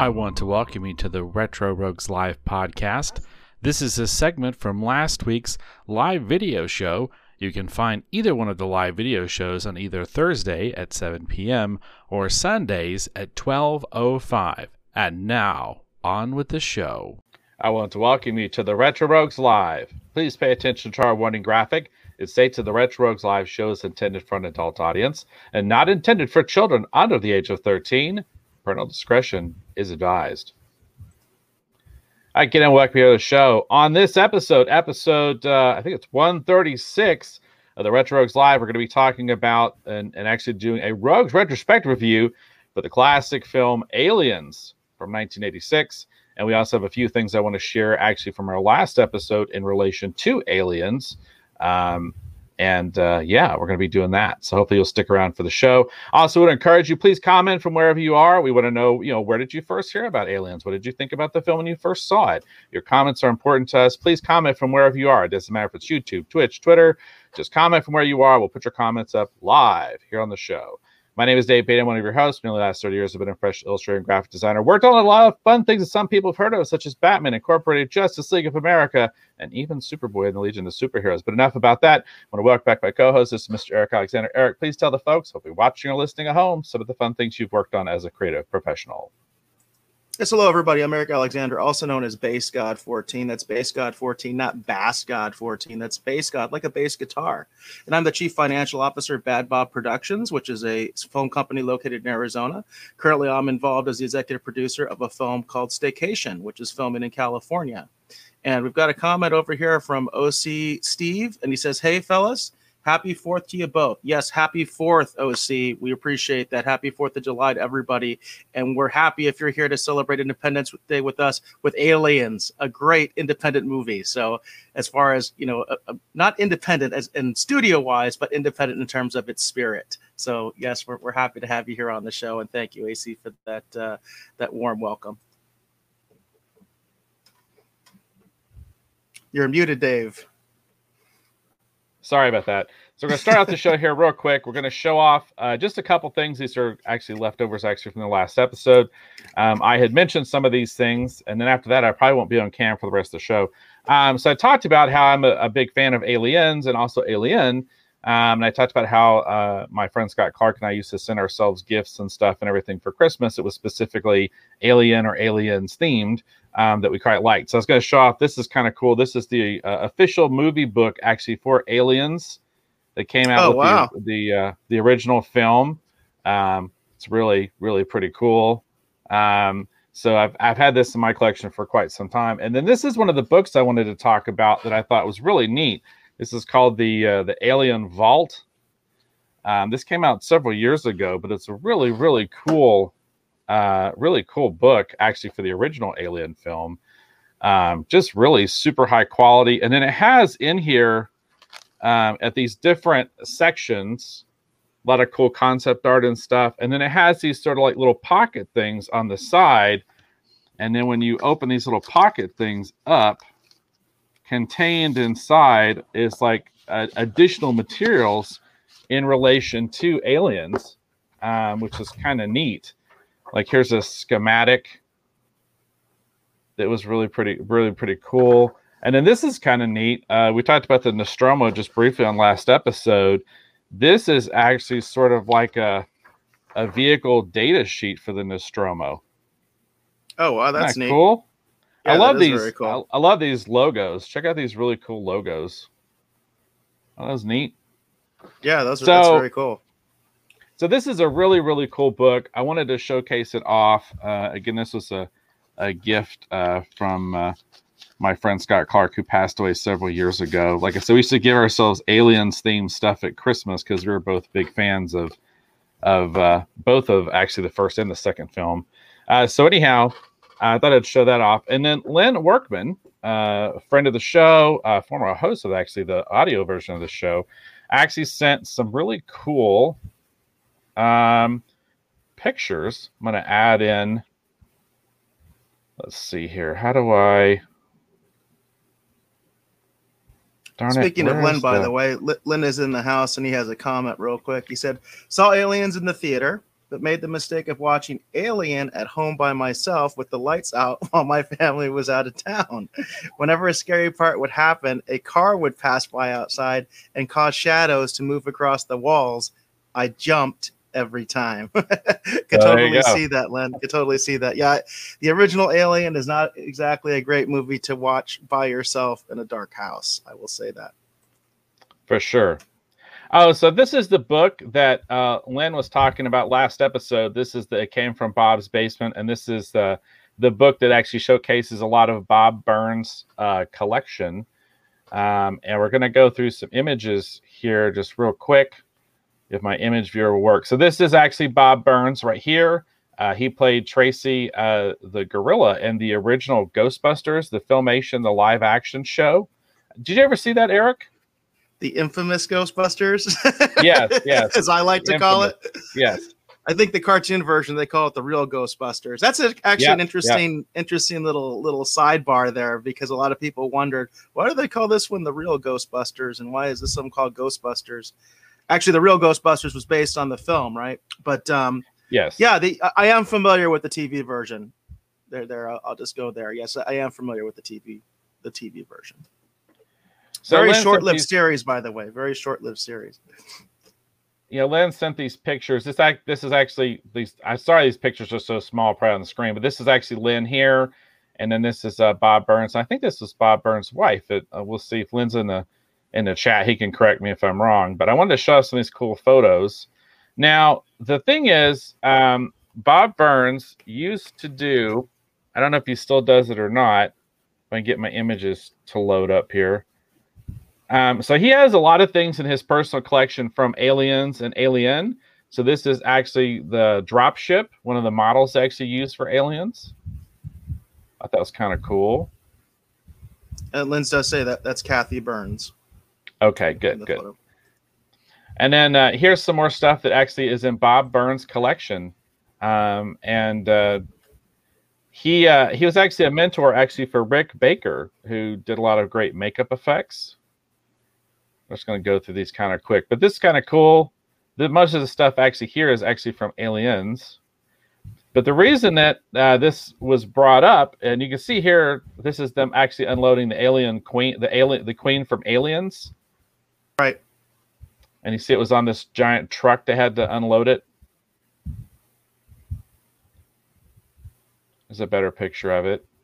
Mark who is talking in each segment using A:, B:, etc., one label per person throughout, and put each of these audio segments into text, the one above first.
A: I want to welcome you to the Retro Rogues Live podcast. This is a segment from last week's live video show. You can find either one of the live video shows on either Thursday at 7 p.m. or Sundays at 12:05. And now, on with the show. I want to welcome you to the Retro Rogues Live. Please pay attention to our warning graphic. It states that the Retro Rogues Live show is intended for an adult audience and not intended for children under the age of 13. Parental discretion is advised. I can welcome you to the show. On this episode, I think it's 136 of the Retro Rogues Live, we're going to be talking about and actually doing a Rogues retrospective review for the classic film Aliens from 1986. And we also have a few things I want to share actually from our last episode in relation to Aliens. Yeah, we're going to be doing that. So hopefully you'll stick around for the show. Also would encourage you, please comment from wherever you are. We want to know, where did you first hear about Aliens? What did you think about the film when you first saw it? Your comments are important to us. Please comment from wherever you are. It doesn't matter if it's YouTube, Twitch, Twitter. Just comment from where you are. We'll put your comments up live here on the show. My name is Dave Payton, one of your hosts. For nearly the last 30 years, I've been a professional illustrator and graphic designer. Worked on a lot of fun things that some people have heard of, such as Batman, Incorporated, Justice League of America, and even Superboy and the Legion of Superheroes. But enough about that. I want to welcome back my co-host. This is Mr. Eric Alexander. Eric, please tell the folks, hopefully watching or listening at home, some of the fun things you've worked on as a creative professional.
B: Yes, hello, everybody. I'm Eric Alexander, also known as Bass God 14. That's Bass God 14, not Bass God 14. That's Bass God, like a bass guitar. And I'm the Chief Financial Officer of Bad Bob Productions, which is a film company located in Arizona. Currently, I'm involved as the executive producer of a film called Staycation, which is filming in California. And we've got a comment over here from OC Steve, and he says, "Hey, fellas. Happy 4th to you both." Yes, happy 4th, OC. We appreciate that. Happy 4th of July to everybody. And we're happy if you're here to celebrate Independence Day with us with Aliens, a great independent movie. So as far as, not independent as in studio-wise, but independent in terms of its spirit. So, yes, we're happy to have you here on the show. And thank you, AC, for that warm welcome. You're muted, Dave.
A: Sorry about that. So we're going to start out the show here real quick. We're going to show off just a couple things. These are actually leftovers from the last episode. I had mentioned some of these things, and then after that, I probably won't be on cam for the rest of the show. So I talked about how I'm a big fan of Aliens and also Alien. And I talked about how my friend Scott Clark and I used to send ourselves gifts and stuff and everything for Christmas. It was specifically Alien or Aliens themed that we quite liked. So I was going to show off. This is kind of cool. This is the official movie book actually for Aliens that came out with the original film. It's really, really pretty cool. So I've had this in my collection for quite some time. And then this is one of the books I wanted to talk about that I thought was really neat. This is called the Alien Vault. This came out several years ago, but it's a really, really cool book actually for the original Alien film. Just really super high quality. And then it has in here at these different sections, a lot of cool concept art and stuff. And then it has these sort of like little pocket things on the side. And then when you open these little pocket things up, contained inside is like additional materials in relation to Aliens, which is kind of neat. Like here's a schematic that was really pretty cool. And then this is kind of neat. We talked about the Nostromo just briefly on last episode. This is actually sort of like a vehicle data sheet for the Nostromo.
B: Oh, wow, that's neat.
A: Cool.
B: Yeah,
A: I love these.
B: Very cool.
A: I love these logos. Check out these really cool logos. Oh, that was neat.
B: Yeah, that's very cool.
A: So this is a really, really cool book. I wanted to showcase it off. Again, this was a gift from my friend Scott Clark, who passed away several years ago. Like I said, we used to give ourselves Aliens themed stuff at Christmas because we were both big fans of both of actually the first and the second film. So anyhow, I thought I'd show that off. And then Lynn Workman, a friend of the show, former host of actually the audio version of the show, actually sent some really cool pictures. I'm going to add in, let's see here. How do I...
B: Speaking of Lynn, by the way, Lynn is in the house and he has a comment real quick. He said, "Saw Aliens in the theater. but made the mistake of watching Alien at home by myself with the lights out while my family was out of town. Whenever a scary part would happen, a car would pass by outside and cause shadows to move across the walls. I jumped every time. Could totally see that, Len. Could totally see that. Yeah, the original Alien is not exactly a great movie to watch by yourself in a dark house. I will say that.
A: For sure. Oh, so this is the book that Len was talking about last episode. It came from Bob's Basement, and this is the book that actually showcases a lot of Bob Burns' collection. And we're going to go through some images here just real quick, if my image viewer will work. So this is actually Bob Burns right here. He played Tracy the gorilla in the original Ghostbusters, the Filmation, the live action show. Did you ever see that, Eric?
B: The infamous Ghostbusters?
A: Yes.
B: As I like to call it.
A: Yes.
B: I think the cartoon version, they call it the real Ghostbusters. That's actually an interesting little sidebar there, because a lot of people wondered, why do they call this one the real Ghostbusters, and why is this one called Ghostbusters? Actually, the real Ghostbusters was based on the film, right? But
A: yes,
B: yeah, I am familiar with the TV version. I'll just go there. Yes, I am familiar with the TV version. So very short-lived series, by the way. Very short-lived series.
A: Yeah, Len sent these pictures. This is actually these. I'm sorry, these pictures are so small, probably on the screen, but this is actually Lynn here, and then this is Bob Burns. I think this is Bob Burns' wife. We'll see if Lynn's in the chat. He can correct me if I'm wrong. But I wanted to show us some of these cool photos. Now, the thing is, Bob Burns used to do. I don't know if he still does it or not. If I can get my images to load up here. So he has a lot of things in his personal collection from Aliens and Alien. So this is actually the dropship, one of the models they actually used for Aliens. I thought that was kind of cool.
B: And Lynn does say that's Kathy Burns.
A: Okay, good. Photo. And then here's some more stuff that actually is in Bob Burns' collection. He was actually a mentor actually for Rick Baker, who did a lot of great makeup effects. I'm just going to go through these kind of quick, but this is kind of cool. Most of the stuff actually here is actually from Aliens. But the reason that this was brought up, and you can see here, this is them actually unloading the alien queen, the queen from Aliens.
B: Right.
A: And you see it was on this giant truck. They had to unload it. There's a better picture of it.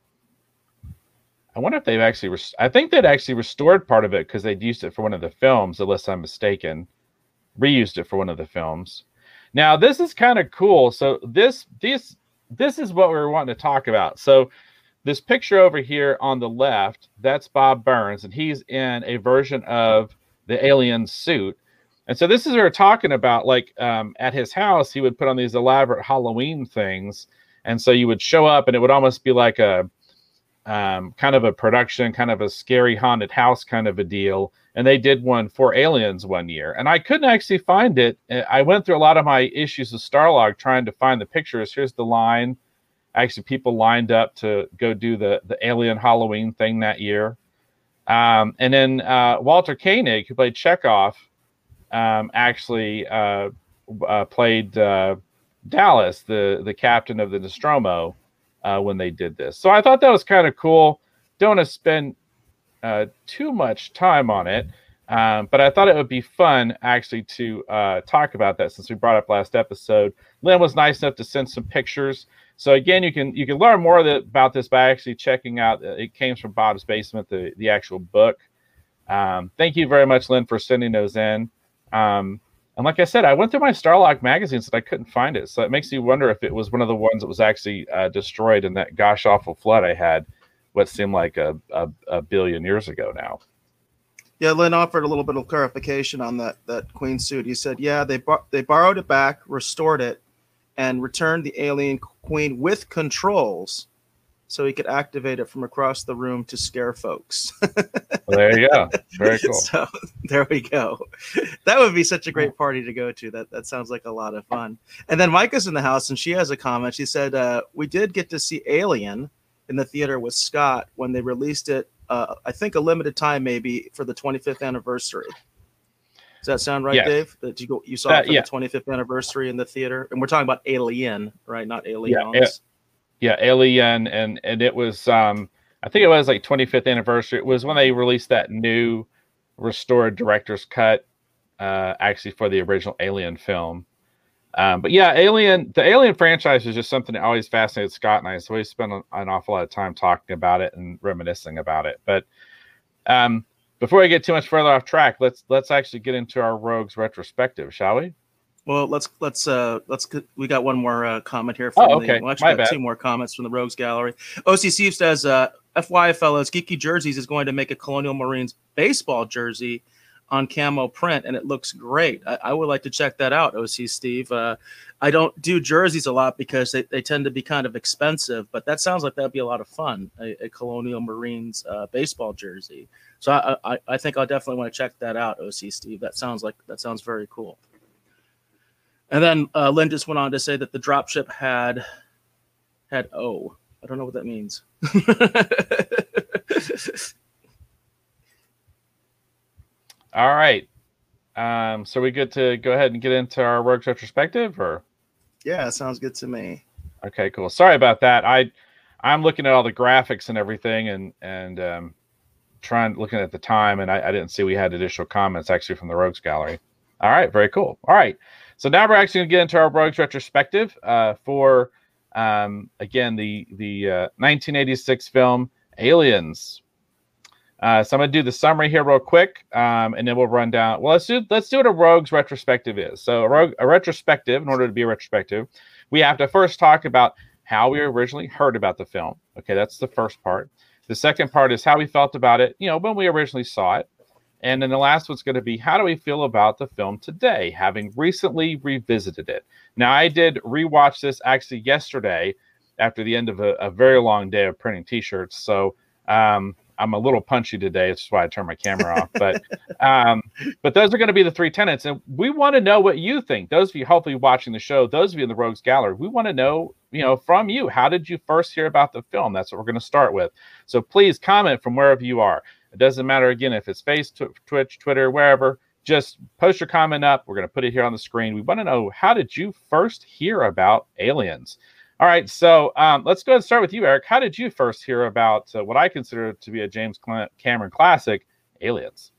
A: I wonder if they've actually... I think they'd actually restored part of it because they'd used it for one of the films, unless I'm mistaken. Reused it for one of the films. Now, this is kind of cool. So this is what we were wanting to talk about. So this picture over here on the left, that's Bob Burns, and he's in a version of the alien suit. And so this is what we're talking about. Like at his house, he would put on these elaborate Halloween things. And so you would show up and it would almost be like a kind of a production, kind of a scary haunted house kind of a deal. And they did one for Aliens one year. And I couldn't actually find it. I went through a lot of my issues of Starlog trying to find the pictures. Here's the line. Actually, people lined up to go do the Alien Halloween thing that year. And then Walter Koenig, who played Chekhov, actually played Dallas, the captain of the Nostromo, when they did this. So I thought that was kind of cool. Don't want to spend too much time on it, but I thought it would be fun actually to talk about that since we brought up last episode. Lynn was nice enough to send some pictures. So again, you can learn more about this by actually checking out. It came from Bob's Basement, the actual book. Thank you very much, Lynn, for sending those in. And like I said, I went through my Starlog magazines and I couldn't find it. So it makes me wonder if it was one of the ones that was actually destroyed in that gosh awful flood I had, what seemed like a billion years ago now.
B: Yeah, Lynn offered a little bit of clarification on that Queen suit. He said, yeah, they borrowed it back, restored it, and returned the alien Queen with controls so he could activate it from across the room to scare folks.
A: Well, there you go. Very cool.
B: So there we go. That would be such a great party to go to. That sounds like a lot of fun. And then Micah's in the house, and she has a comment. She said, we did get to see Alien in the theater with Scott when they released it, I think a limited time maybe, for the 25th anniversary. that sound right,
A: Yes.
B: Dave? That you saw it for
A: Yeah.
B: the 25th anniversary in the theater, and we're talking about Alien, right? Not Aliens.
A: Yeah, Alien, and it was I think it was like 25th anniversary. It was when they released that new restored director's cut, actually for the original Alien film. But yeah, the Alien franchise is just something that always fascinated Scott and I. So we spent an awful lot of time talking about it and reminiscing about it. But before we get too much further off track, let's actually get into our Rogues retrospective, shall we?
B: Well, let's we got one more comment here
A: from okay.
B: Well, actually, got two more comments from the Rogues Gallery. OC Steve says, FYI, fellas, Geeky Jerseys is going to make a Colonial Marines baseball jersey on camo print, and it looks great. I would like to check that out, OC Steve. I don't do jerseys a lot because they tend to be kind of expensive, but that sounds like that'd be a lot of fun, a Colonial Marines baseball jersey. So I think I'll definitely want to check that out, OC Steve. That sounds very cool. And then Lynn just went on to say that the dropship had O. I don't know what that means.
A: All right. So we good to go ahead and get into our Rogues retrospective, or?
B: Yeah, sounds good to me.
A: Okay, cool. Sorry about that. I'm looking at all the graphics and everything, and looking at the time, and I didn't see we had additional comments actually from the Rogues Gallery. All right, very cool. All right. So now we're actually going to get into our Rogues retrospective for, again, the 1986 film Aliens. So I'm going to do the summary here real quick, and then we'll run down. Well, let's do what a Rogues retrospective is. So a retrospective, in order to be a retrospective, we have to first talk about how we originally heard about the film. Okay, that's the first part. The second part is how we felt about it, when we originally saw it. And then the last one's going to be, how do we feel about the film today, having recently revisited it? Now, I did rewatch this actually yesterday after the end of a very long day of printing T-shirts. So I'm a little punchy today. That's why I turned my camera off. But those are going to be the three tenets. And we want to know what you think. Those of you hopefully watching the show, those of you in the Rogues Gallery, we want to know, from you, how did you first hear about the film? That's what we're going to start with. So please comment from wherever you are. It doesn't matter, again, if it's Facebook, Twitch, Twitter, wherever. Just post your comment up. We're going to put it here on the screen. We want to know, how did you first hear about Aliens? All right, so let's go ahead and start with you, Eric. How did you first hear about what I consider to be a James Cameron classic, Aliens?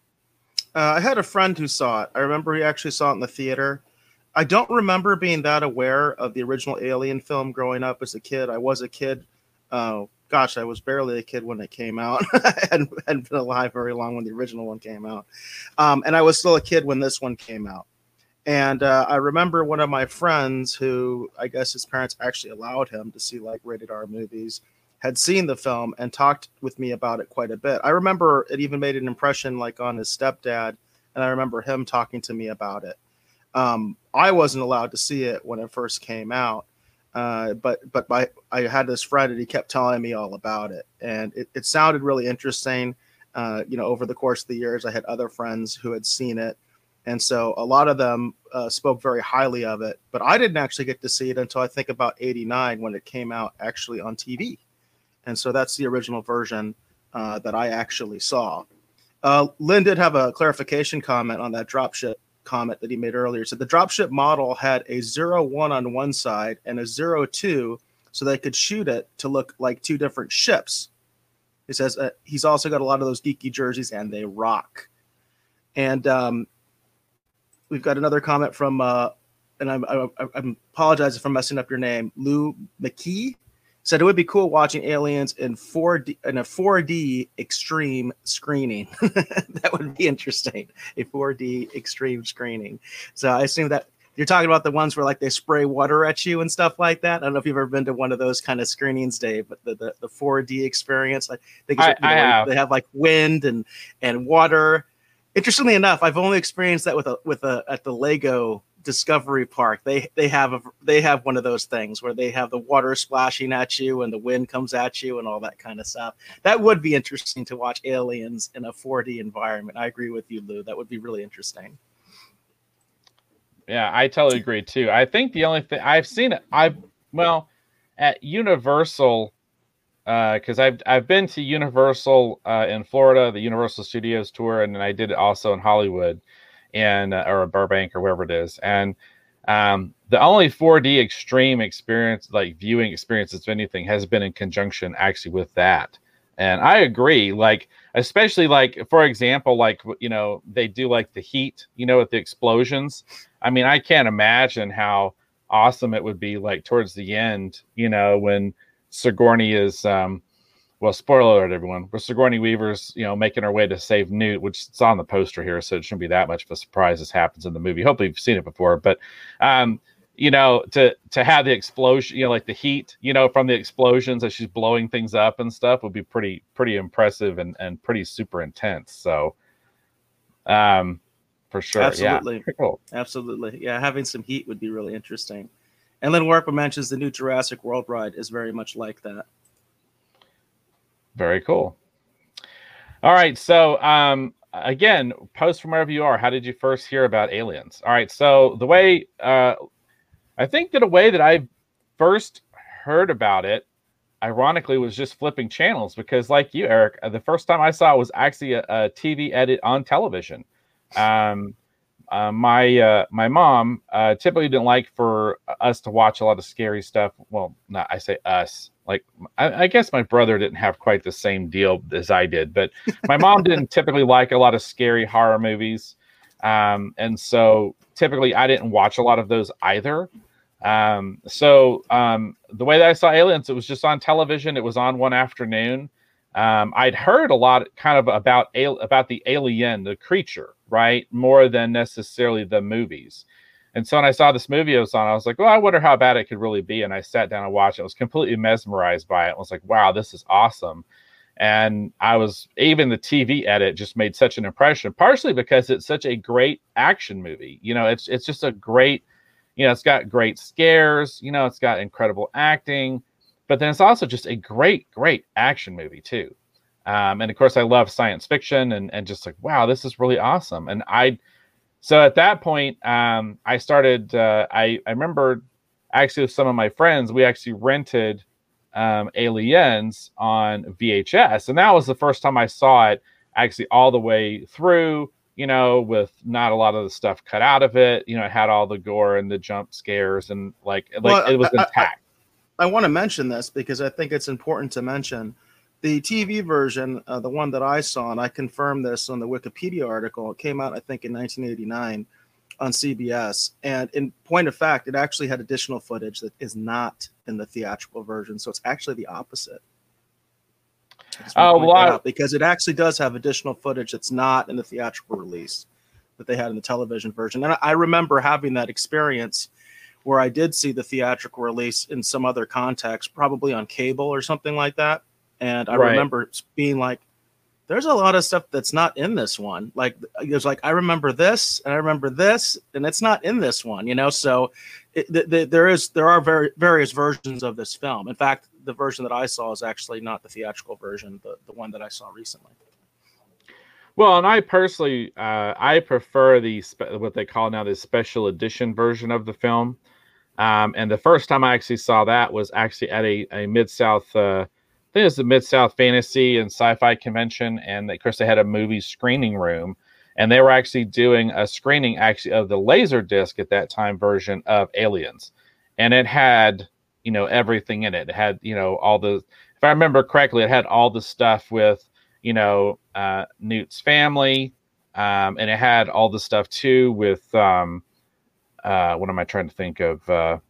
B: I had a friend who saw it. I remember he actually saw it in the theater. I don't remember being that aware of the original Alien film growing up as a kid. I was a kid. Gosh, I was barely a kid when it came out. I hadn't been alive very long when the original one came out. And I was still a kid when this one came out. And I remember one of my friends who, I guess his parents actually allowed him to see like rated R movies, had seen the film and talked with me about it quite a bit. I remember it even made an impression like on his stepdad. And I remember him talking to me about it. I wasn't allowed to see it when it first came out. But I had this friend and he kept telling me all about it, and it sounded really interesting. Over the course of the years, I had other friends who had seen it, and so a lot of them spoke very highly of it. But I didn't actually get to see it until I think about '89 when it came out actually on TV, and so that's the original version that I actually saw. Lynn did have a clarification comment on that dropship comment that he made earlier. So the dropship model had a 0-1 on one side and a 0-2, so they could shoot it to look like two different ships. He says he's also got a lot of those geeky jerseys, and they rock. And we've got another comment from, and I apologize if I'm messing up your name, Lou McKee. Said it would be cool watching Aliens in 4D in a 4D extreme screening. That would be interesting. A 4D extreme screening. So I assume that you're talking about the ones where like they spray water at you and stuff like that. I don't know if you've ever been to one of those kind of screenings, Dave, but the 4D experience, I think I have. They have like wind and water. Interestingly enough, I've only experienced that with at the Lego Discovery Park. They have one of those things where they have the water splashing at you and the wind comes at you and all that kind of stuff. That would be interesting to watch Aliens in a 4D environment. I agree with you, Lou. That would be really interesting.
A: Yeah, I totally agree too. I think the only thing I've seen it, at Universal, because I've been to Universal in Florida, the Universal Studios tour, and then I did it also in Hollywood. in or Burbank or wherever it is. And the only 4D extreme experience, like viewing experiences of anything, has been in conjunction actually with that. And I agree, like, especially like, for example, like, they do like the Heat, with the explosions. I mean, I can't imagine how awesome it would be, like, towards the end, when Sigourney is, well, spoiler alert, everyone, but Sigourney Weaver's, making her way to save Newt, which is on the poster here, so it shouldn't be that much of a surprise this happens in the movie. Hopefully you've seen it before, but, to have the explosion, like the heat, from the explosions as she's blowing things up and stuff would be pretty impressive and pretty super intense. So, for sure.
B: Absolutely.
A: Yeah. Cool.
B: Absolutely. Yeah. Having some heat would be really interesting. And Lynn Workman mentions the new Jurassic World ride is very much like that.
A: Very cool. All right. So, again, post from wherever you are. How did you first hear about Aliens? All right. So the way, I think that a way that I first heard about it, ironically, was just flipping channels, because like you, Eric, the first time I saw it was actually a TV edit on television. My mom typically didn't like for us to watch a lot of scary stuff. Well, not I say us. Like, I guess my brother didn't have quite the same deal as I did, but my mom didn't typically like a lot of scary horror movies. And so typically I didn't watch a lot of those either. So the way that I saw Aliens, it was just on television. It was on one afternoon. I'd heard a lot kind of about the alien, the creature, right? More than necessarily the movies. And so when I saw this movie it was on, I was like, well, I wonder how bad it could really be. And I sat down and watched it. I was completely mesmerized by it. I was like, wow, this is awesome. And even the TV edit just made such an impression, partially because it's such a great action movie. It's just a great, it's got great scares, it's got incredible acting, but then it's also just a great action movie too. And of course I love science fiction and just like, wow, this is really awesome. And so at that point, I started, I remember actually with some of my friends, we actually rented Aliens on VHS. And that was the first time I saw it actually all the way through, with not a lot of the stuff cut out of it. It had all the gore and the jump scares and like it was intact.
B: I want to mention this because I think it's important to mention the TV version, the one that I saw, and I confirmed this on the Wikipedia article. It came out, I think, in 1989 on CBS. And in point of fact, it actually had additional footage that is not in the theatrical version. So it's actually the opposite. Because it actually does have additional footage that's not in the theatrical release that they had in the television version. And I remember having that experience where I did see the theatrical release in some other context, probably on cable or something like that. And I remember being like, there's a lot of stuff that's not in this one. Like, it was like, I remember this and I remember this, and it's not in this one, So there are various versions of this film. In fact, the version that I saw is actually not the theatrical version, the one that I saw recently.
A: Well, and I personally, I prefer what they call now the special edition version of the film. And the first time I actually saw that was actually at a Mid-South, I think it was the Mid-South Fantasy and Sci-Fi Convention. And of course they had a movie screening room, and they were actually doing a screening actually of the Laserdisc at that time version of Aliens. And it had, everything in it. It had, all the, if I remember correctly, it had all the stuff with, Newt's family. And it had all the stuff too with, what am I trying to think of?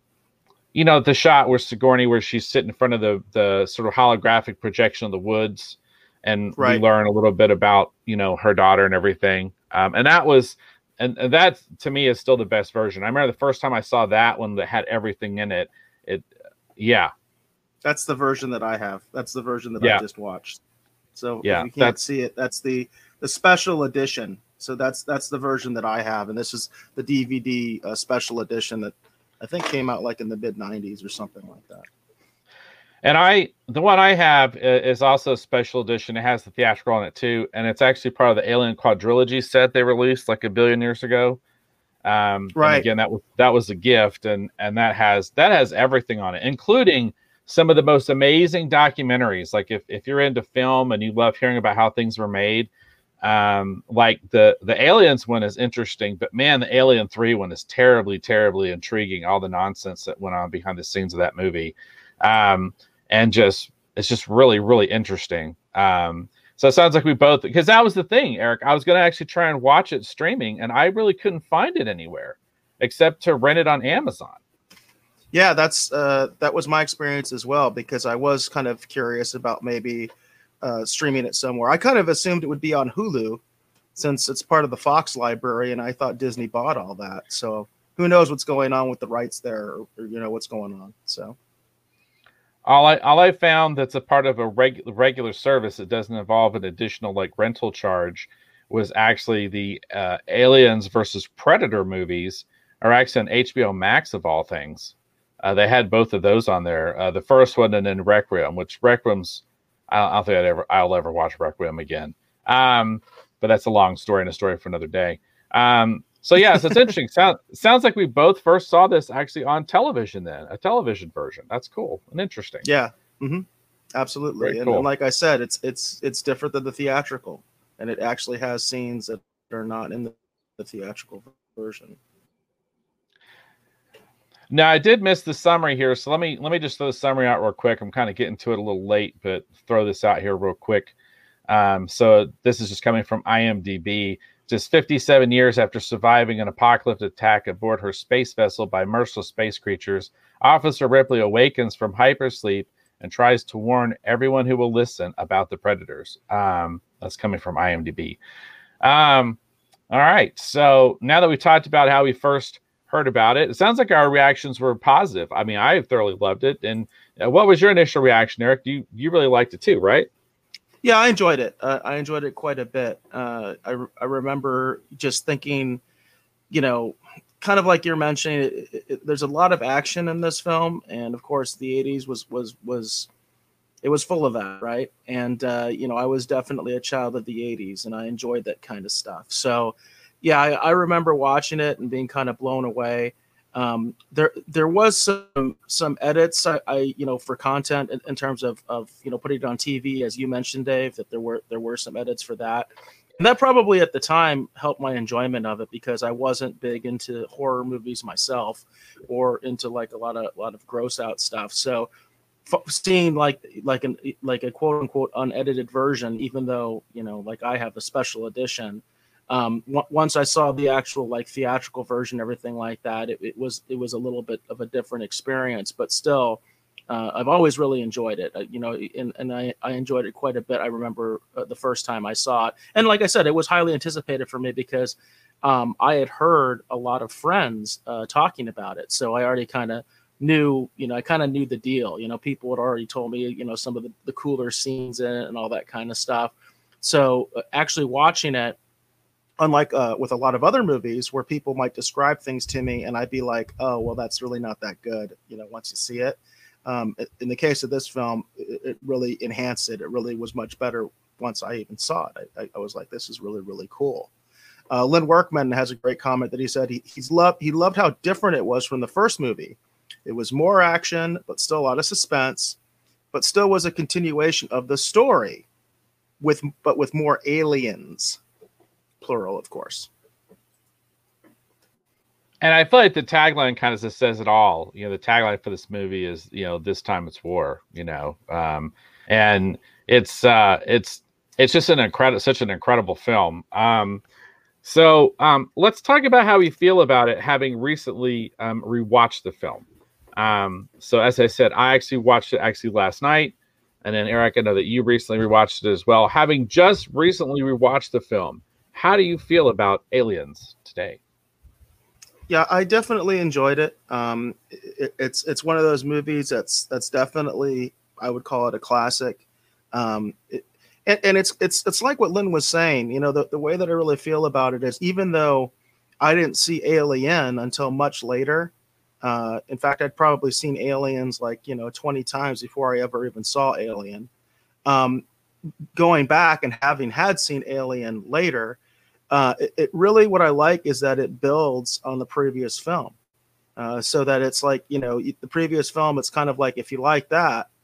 A: The shot where Sigourney, where she's sitting in front of the sort of holographic projection of the woods, and we learn a little bit about, her daughter and everything. And that was, and that to me is still the best version. I remember the first time I saw that one that had everything in it. Yeah.
B: That's the version that I have. That's the version that I just watched. So if you can't see it, that's the special edition. So that's the version that I have. And this is the DVD special edition that I think came out like in the mid 90s or something like that.
A: And the one I have is also a special edition. It has the theatrical on it too. And it's actually part of the Alien Quadrilogy set they released like a billion years ago. And again, that was a gift, and that has everything on it, including some of the most amazing documentaries. Like if you're into film and you love hearing about how things were made, Like the Aliens one is interesting, but man, the Alien 3 one is terribly, terribly intriguing. All the nonsense that went on behind the scenes of that movie, and just it's just really, really interesting. So it sounds like we both, because that was the thing, Eric. I was going to actually try and watch it streaming, and I really couldn't find it anywhere except to rent it on Amazon.
B: Yeah, that was my experience as well, because I was kind of curious about maybe streaming it somewhere. I kind of assumed it would be on Hulu since it's part of the Fox library, and I thought Disney bought all that. So who knows what's going on with the rights there, or what's going on. So
A: all I found that's a part of a regular service that doesn't involve an additional like rental charge was actually the Aliens versus Predator movies are actually on HBO Max of all things. They had both of those on there. The first one and then Requiem, which Requiem's I don't think I'll ever watch Requiem again. But that's a long story and a story for another day. So it's interesting. Sounds like we both first saw this actually on television then, a television version. That's cool and interesting.
B: Yeah, absolutely. And like I said, it's different than the theatrical, and it actually has scenes that are not in the theatrical version.
A: Now, I did miss the summary here, so let me just throw the summary out real quick. I'm kind of getting to it a little late, but throw this out here real quick. So this is just coming from IMDb. Just 57 years after surviving an apocalyptic attack aboard her space vessel by merciless space creatures, Officer Ripley awakens from hypersleep and tries to warn everyone who will listen about the predators. That's coming from IMDb. All right, so now that we talked about how we first heard about it, it sounds like our reactions were positive. I mean, I thoroughly loved it. And what was your initial reaction, Eric? You really liked it too, right?
B: Yeah, I enjoyed it. I enjoyed it quite a bit. I remember just thinking, kind of like you're mentioning, there's a lot of action in this film, and of course, the '80s was full of that, right? And I was definitely a child of the '80s, and I enjoyed that kind of stuff. So, yeah, I remember watching it and being kind of blown away. There was some edits I for content in terms of putting it on TV, as you mentioned, Dave, that there were some edits for that, and that probably at the time helped my enjoyment of it, because I wasn't big into horror movies myself or into like a lot of gross out stuff. So seeing like a quote unquote unedited version, even though like I have a special edition. Once I saw the actual like theatrical version, everything like that, it was a little bit of a different experience, but still, I've always really enjoyed it, and I enjoyed it quite a bit. I remember the first time I saw it, and like I said, it was highly anticipated for me because I had heard a lot of friends talking about it, so I already kind of knew, I kind of knew the deal. People had already told me, some of the cooler scenes in it and all that kind of stuff. So actually watching it, unlike with a lot of other movies where people might describe things to me and I'd be like, oh, well, that's really not that good, once you see it. In the case of this film, it really enhanced it. It really was much better once I even saw it. I was like, this is really, really cool. Lynn Workman has a great comment that he said he loved how different it was from the first movie. It was more action, but still a lot of suspense, but still was a continuation of the story with more aliens. Plural, of course.
A: And I feel like the tagline kind of just says it all. The tagline for this movie is, this time it's war. And it's just such an incredible film. So let's talk about how we feel about it, having recently rewatched the film. So as I said, I actually watched it last night, and then Eric, I know that you recently rewatched it as well. Having just recently rewatched the film, how do you feel about Aliens today?
B: Yeah, I definitely enjoyed it. It's one of those movies that's definitely, I would call it a classic. And it's like what Lynn was saying. The way that I really feel about it is, even though I didn't see Alien until much later. In fact, I'd probably seen Aliens 20 times before I ever even saw Alien. Going back and having had seen Alien later, it really, what I like is that it builds on the previous film, so that it's like, the previous film, it's kind of like, if you like that,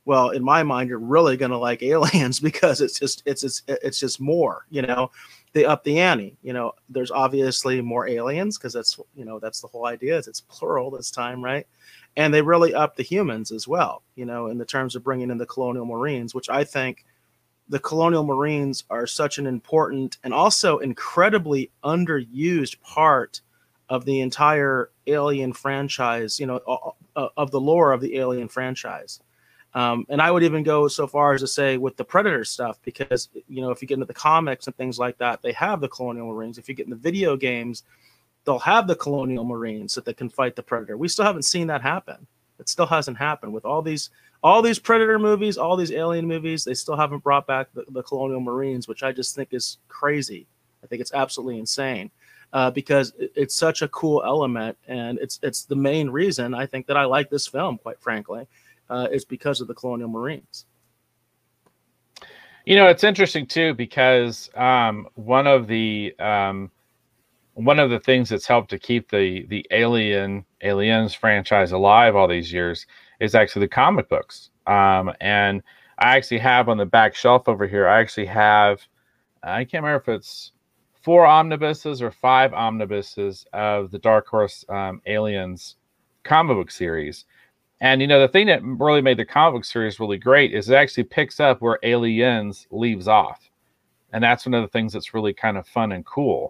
B: Well, in my mind, you're really going to like Aliens because it's just more, you know, they up the ante. You know, there's obviously more aliens because that's, you know, that's the whole idea. It's plural this time, right? And they really up the humans as well, you know, in the terms of bringing in the Colonial Marines, which I think the Colonial Marines are such an important and also incredibly underused part of the entire Alien franchise, you know, of the lore of the Alien franchise. And I would even go so far as to say with the Predator stuff, because, you know, if you get into the comics and things like that, they have the Colonial Marines. If you get in the video games, they'll have the Colonial Marines that they can fight the Predator. We still haven't seen that happen. It still hasn't happened with all these Predator movies, all these Alien movies. They still haven't brought back the Colonial Marines, which I just think is crazy. I think it's absolutely insane because it's such a cool element, and it's the main reason I think that I like this film, quite frankly. Is because of the Colonial Marines.
A: You know, it's interesting too because one of the things that's helped to keep the Aliens franchise alive all these years is actually the comic books. And I actually have on the back shelf over here, I can't remember if it's 4 omnibuses or 5 omnibuses of the Dark Horse Aliens comic book series. And, you know, the thing that really made the comic book series really great is it actually picks up where Aliens leaves off. And that's one of the things that's really kind of fun and cool.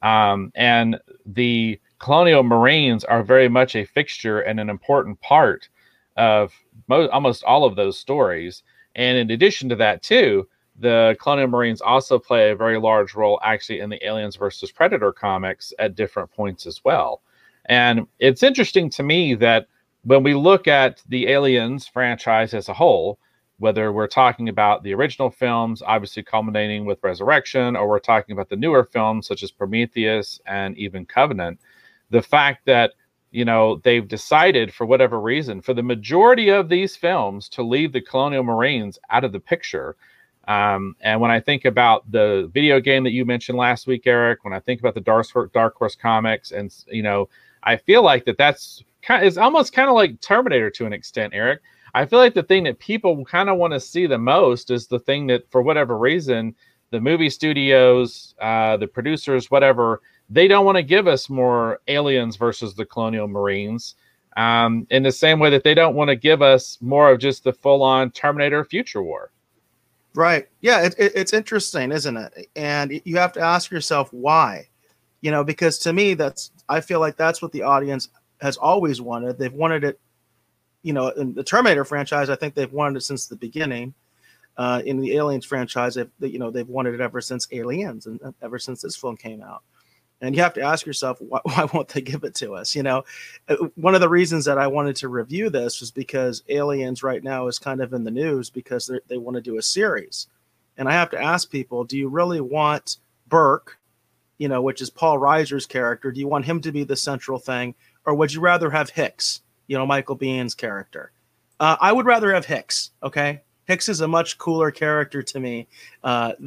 A: And the Colonial Marines are very much a fixture and an important part of almost all of those stories. And in addition to that, too, the Colonial Marines also play a very large role actually in the Aliens versus Predator comics at different points as well. And it's interesting to me that when we look at the Aliens franchise as a whole, whether we're talking about the original films, obviously culminating with Resurrection, or we're talking about the newer films such as Prometheus and even Covenant, the fact that, you know, they've decided for whatever reason, for the majority of these films to leave the Colonial Marines out of the picture. And when I think about the video game that you mentioned last week, Eric, when I think about the Dark Horse comics, and, you know, I feel like that's it's almost kind of like Terminator to an extent, Eric. I feel like the thing that people kind of want to see the most is the thing that, for whatever reason, the movie studios, the producers, whatever, they don't want to give us more Aliens versus the Colonial Marines, in the same way that they don't want to give us more of just the full-on Terminator Future War.
B: Right. Yeah, it's interesting, isn't it? And you have to ask yourself why. You know, because to me, I feel like that's what the audience has always wanted. They've wanted it, you know, in the Terminator franchise. I think they've wanted it since the beginning. In the Aliens franchise, they've wanted it ever since Aliens and ever since this film came out. And you have to ask yourself, why won't they give it to us? You know, one of the reasons that I wanted to review this was because Aliens right now is kind of in the news because they want to do a series. And I have to ask people, do you really want Burke, you know, which is Paul Reiser's character? Do you want him to be the central thing? Or would you rather have Hicks, you know, Michael Biehn's character? I would rather have Hicks, okay? Hicks is a much cooler character to me than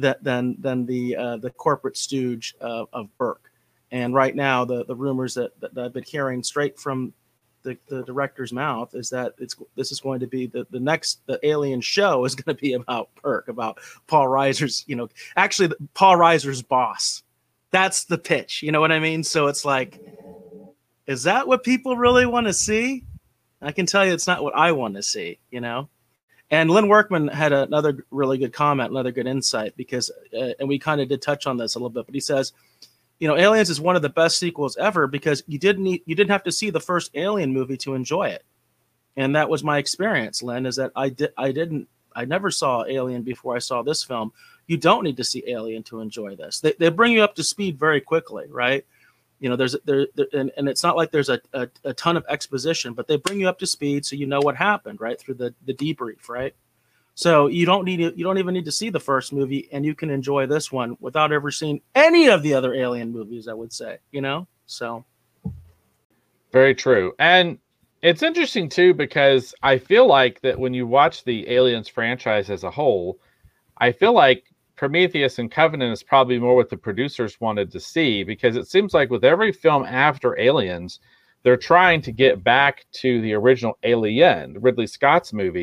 B: the corporate stooge of Burke. And right now, the rumors that I've been hearing straight from the director's mouth is that this is going to be the Alien show is going to be about Burke, about Paul Reiser's, you know, actually Paul Reiser's boss. That's the pitch, you know what I mean? So it's like, is that what people really want to see? I can tell you it's not what I want to see, you know? And Lynn Workman had another really good comment, another good insight, because, and we kind of did touch on this a little bit, but he says, you know, Aliens is one of the best sequels ever because you didn't have to see the first Alien movie to enjoy it. And that was my experience, Lynn, is that I never saw Alien before I saw this film. You don't need to see Alien to enjoy this. They bring you up to speed very quickly, right? You know, and it's not like there's a ton of exposition, but they bring you up to speed so you know what happened, right, through the debrief, right? So you don't even need to see the first movie, and you can enjoy this one without ever seeing any of the other Alien movies, I would say, you know? So
A: very true. And it's interesting too, because I feel like that when you watch the Aliens franchise as a whole, I feel like Prometheus and Covenant is probably more what the producers wanted to see, because it seems like with every film after Aliens, they're trying to get back to the original Alien, Ridley Scott's movie,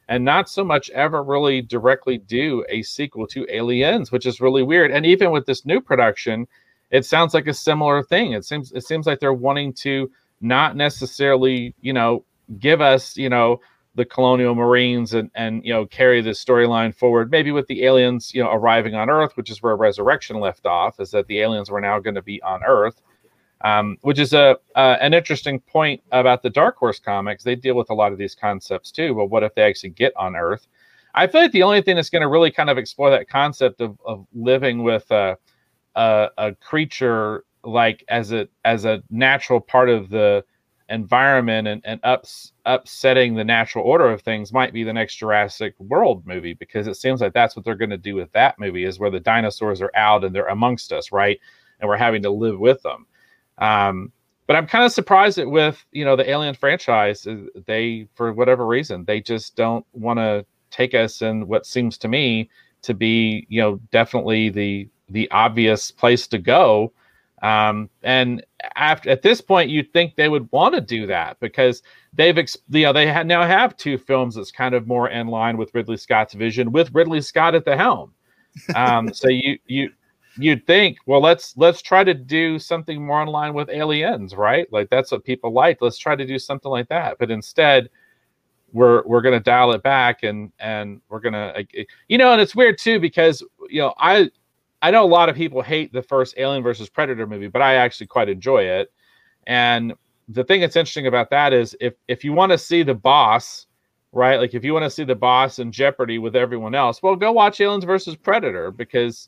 A: and not so much ever really directly do a sequel to Aliens, which is really weird. And even with this new production, it sounds like a similar thing. It seems like they're wanting to not necessarily, give us, the colonial marines and carry the storyline forward, maybe with the aliens, arriving on Earth, which is where Resurrection left off, is that the aliens were now going to be on Earth. Which is an interesting point about the Dark Horse comics. They deal with a lot of these concepts too. But what if they actually get on Earth? I feel like the only thing that's going to really kind of explore that concept of living with a creature like as a natural part of the environment and upsetting the natural order of things might be the next Jurassic World movie, because it seems like that's what they're going to do with that movie, is where the dinosaurs are out and they're amongst us, right? And we're having to live with them. But I'm kind of surprised that with, the Alien franchise, they, for whatever reason, they just don't want to take us in what seems to me to be, definitely the obvious place to go. And at this point, you'd think they would want to do that, because they now have two films that's kind of more in line with Ridley Scott's vision, with Ridley Scott at the helm. So you'd think, well, let's try to do something more in line with Aliens, right? Like, that's what people like. Let's try to do something like that. But instead, we're going to dial it back, and we're going to, and it's weird too, because, I know a lot of people hate the first Alien versus Predator movie, but I actually quite enjoy it. And the thing that's interesting about that is if you want to see the boss, right? Like, if you want to see the boss in jeopardy with everyone else, well, go watch Aliens versus Predator, because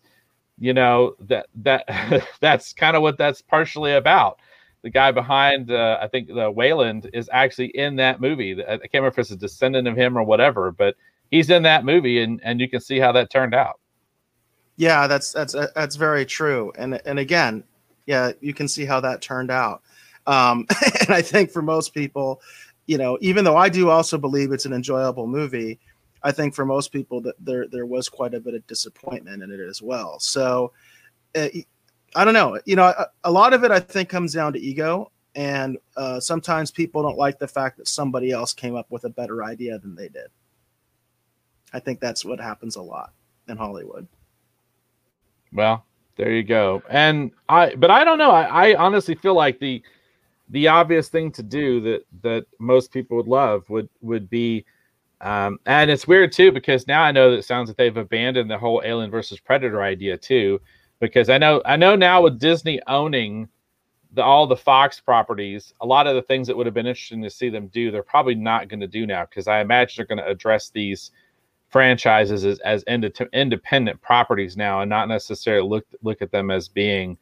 A: that's kind of what that's partially about. The guy behind, I think, the Wayland is actually in that movie. I can't remember if it's a descendant of him or whatever, but he's in that movie, and you can see how that turned out.
B: Yeah, that's very true. And again, yeah, you can see how that turned out. And I think for most people, even though I do also believe it's an enjoyable movie, I think for most people that there was quite a bit of disappointment in it as well. So I don't know, a lot of it I think comes down to ego, and sometimes people don't like the fact that somebody else came up with a better idea than they did. I think that's what happens a lot in Hollywood.
A: Well, there you go. But I don't know. I honestly feel like the obvious thing to do that most people would love would be, and it's weird too, because now I know that it sounds like they've abandoned the whole Alien versus Predator idea too, because I know now with Disney owning all the Fox properties, a lot of the things that would have been interesting to see them do, they're probably not going to do now, because I imagine they're going to address these franchises as independent properties now, and not necessarily look at them as being,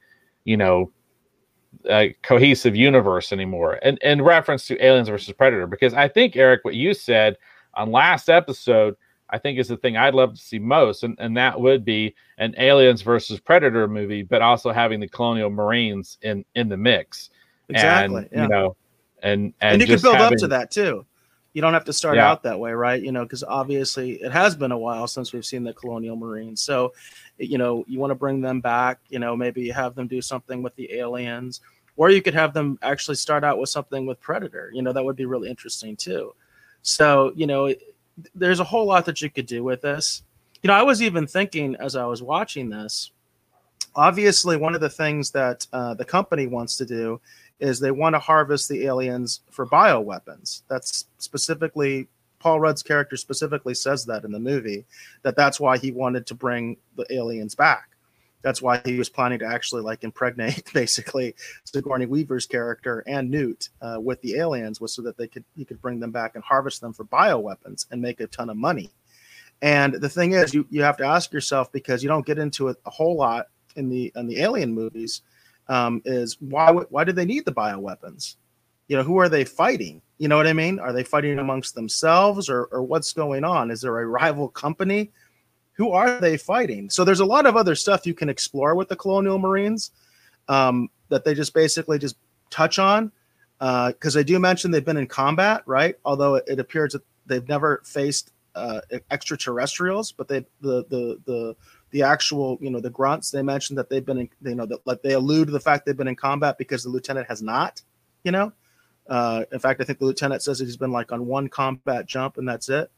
A: a cohesive universe anymore. And in reference to Aliens versus Predator, because I think, Eric, what you said on last episode, I think is the thing I'd love to see most, and that would be an Aliens versus Predator movie, but also having the Colonial Marines in the mix.
B: Exactly.
A: And,
B: yeah.
A: And
B: you can build up to that too. You don't have to start out that way, right? Because obviously it has been a while since we've seen the Colonial Marines. So, you want to bring them back, maybe have them do something with the aliens, or you could have them actually start out with something with Predator. That would be really interesting too. So, there's a whole lot that you could do with this. I was even thinking as I was watching this, obviously one of the things that the company wants to do is they want to harvest the aliens for bioweapons. That's specifically, Paul Rudd's character specifically says that in the movie, that's why he wanted to bring the aliens back. That's why he was planning to actually impregnate basically Sigourney Weaver's character and Newt with the aliens, was so that he could bring them back and harvest them for bioweapons and make a ton of money. And the thing is, you have to ask yourself, because you don't get into it a whole lot in the Alien movies, is why do they need the bioweapons? Who are they fighting? You know what I mean? Are they fighting amongst themselves, or what's going on? Is there a rival company? Who are they fighting? So there's a lot of other stuff you can explore with the Colonial Marines that they just basically just touch on, because they do mention they've been in combat, right? Although it appears that they've never faced extraterrestrials, but the actual, the grunts, they mentioned that they've been in, they allude to the fact they've been in combat, because the lieutenant has not, in fact, I think the lieutenant says that he's been on one combat jump and that's it.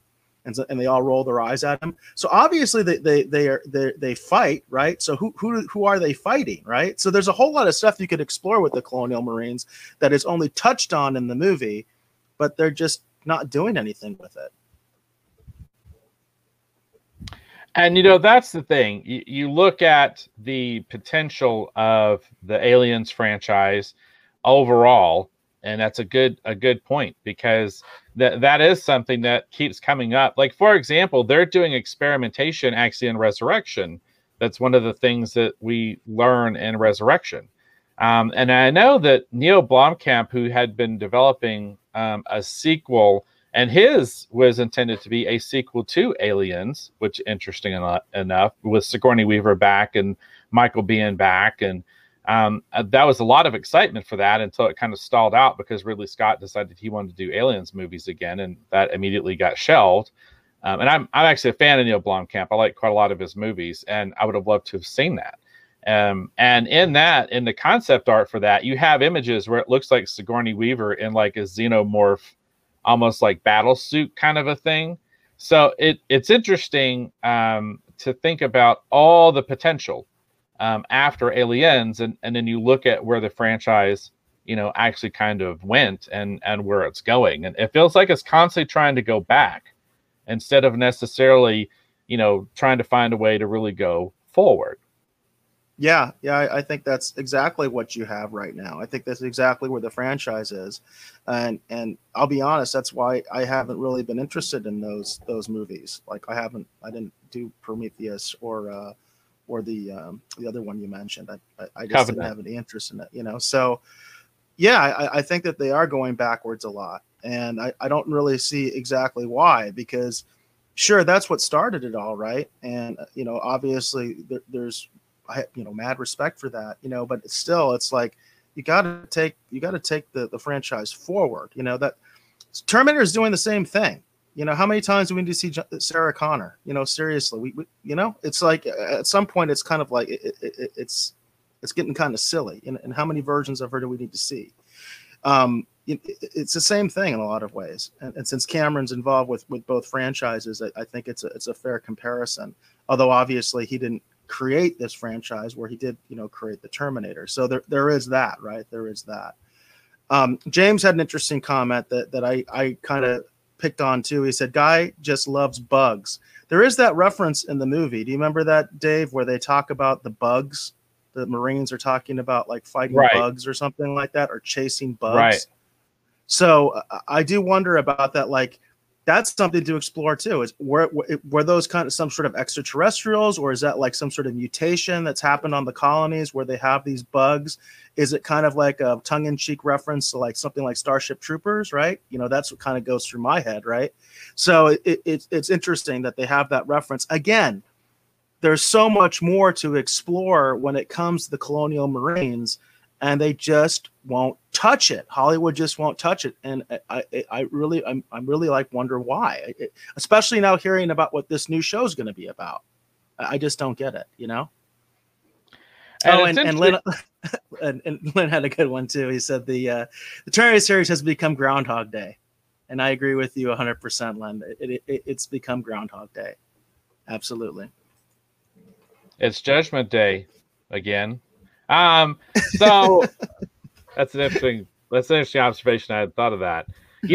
B: and they all roll their eyes at him. So obviously they fight, right? So who are they fighting, right? So there's a whole lot of stuff you could explore with the Colonial Marines that is only touched on in the movie, but they're just not doing anything with it.
A: And, that's the thing. You look at the potential of the Aliens franchise overall, and that's a good point, because that is something that keeps coming up. Like, for example, they're doing experimentation actually in Resurrection. That's one of the things that we learn in Resurrection. And I know that Neil Blomkamp, who had been developing a sequel, and his was intended to be a sequel to Aliens, which, interesting enough, with Sigourney Weaver back and Michael Biehn back. And that was a lot of excitement for that until it kind of stalled out because Ridley Scott decided he wanted to do Aliens movies again, and that immediately got shelved. And I'm actually a fan of Neil Blomkamp. I like quite a lot of his movies, and I would have loved to have seen that. And in the concept art for that, you have images where it looks like Sigourney Weaver in like a xenomorph, almost like battle suit kind of a thing. So it's interesting to think about all the potential after Aliens, and then you look at where the franchise, actually kind of went and where it's going. And it feels like it's constantly trying to go back instead of necessarily, trying to find a way to really go forward.
B: Yeah, I think that's exactly what you have right now. I think that's exactly where the franchise is, and I'll be honest, that's why I haven't really been interested in those movies. Like I didn't do Prometheus or the other one you mentioned. I just didn't have any interest in it, So yeah, I think that they are going backwards a lot, and I don't really see exactly why, because sure, that's what started it all, right? And obviously there's mad respect for that, but it's like you got to take the franchise forward. That Terminator is doing the same thing. How many times do we need to see Sarah Connor? Seriously, we it's like at some point it's kind of like it's getting kind of silly. And how many versions of her do we need to see? It's the same thing in a lot of ways. And since Cameron's involved with both franchises, I think it's a fair comparison. Although obviously he didn't create this franchise, where he did create the Terminator. So there is that, right? There is that. James had an interesting comment that I kind of picked on too. He said, "Guy just loves bugs." There is that reference in the movie. Do you remember that, Dave, where they talk about the bugs? The Marines are talking about like fighting bugs or something like that, or chasing bugs. Right. So I do wonder about that. Like, that's something to explore too. Is were those kind of some sort of extraterrestrials, or is that like some sort of mutation that's happened on the colonies where they have these bugs? Is it kind of like a tongue-in-cheek reference to like something like Starship Troopers, right? That's what kind of goes through my head, right? So it's interesting that they have that reference. Again, there's so much more to explore when it comes to the Colonial Marines, and they just won't touch it. Hollywood just won't touch it, and I'm really like wonder why. Especially now hearing about what this new show is going to be about, I just don't get it. And Lynn, and Lynn had a good one too. He said the Terminator series has become Groundhog Day, and I agree with you 100%, Lynn. It's become Groundhog Day, absolutely.
A: It's Judgment Day again. So that's an interesting observation. I had thought of that.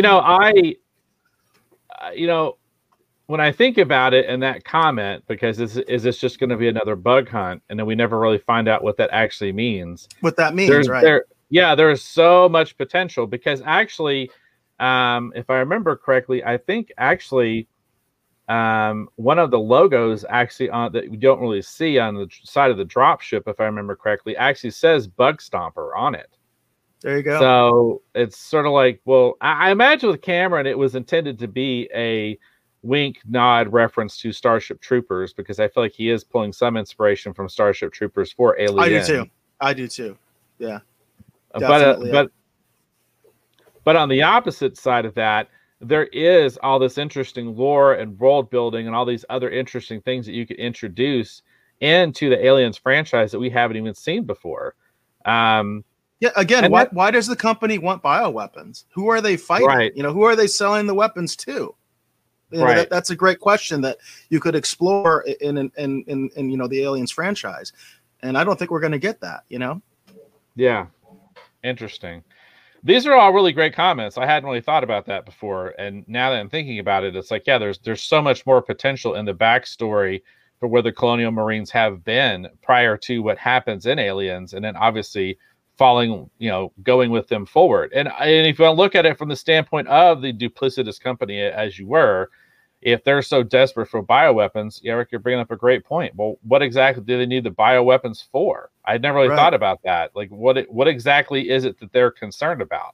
A: When I think about it in that comment, because is this just going to be another bug hunt? And then we never really find out what that actually means.
B: What that means, right?
A: There's so much potential, because actually, if I remember correctly, I think actually one of the logos actually that we don't really see on the side of the dropship, if I remember correctly, actually says Bug Stomper on it.
B: There you go.
A: So it's sort of like, well, I imagine with Cameron, it was intended to be a wink, nod reference to Starship Troopers, because I feel like he is pulling some inspiration from Starship Troopers for Alien.
B: I do too. Yeah.
A: But on the opposite side of that, there is all this interesting lore and world building and all these other interesting things that you could introduce into the Aliens franchise that we haven't even seen before.
B: Again, why does the company want bioweapons? Who are they fighting? Right. Who are they selling the weapons to?
A: Right.
B: That's a great question that you could explore in the Aliens franchise, and I don't think we're going to get that.
A: Yeah. Interesting. These are all really great comments. I hadn't really thought about that before, and now that I'm thinking about it, it's like, yeah, there's so much more potential in the backstory for where the Colonial Marines have been prior to what happens in Aliens, and then obviously going with them forward. And if you want to look at it from the standpoint of the duplicitous company as you were, if they're so desperate for bioweapons, Eric, you're bringing up a great point. Well, what exactly do they need the bioweapons for? I'd never really thought about that. Like, what exactly is it that they're concerned about?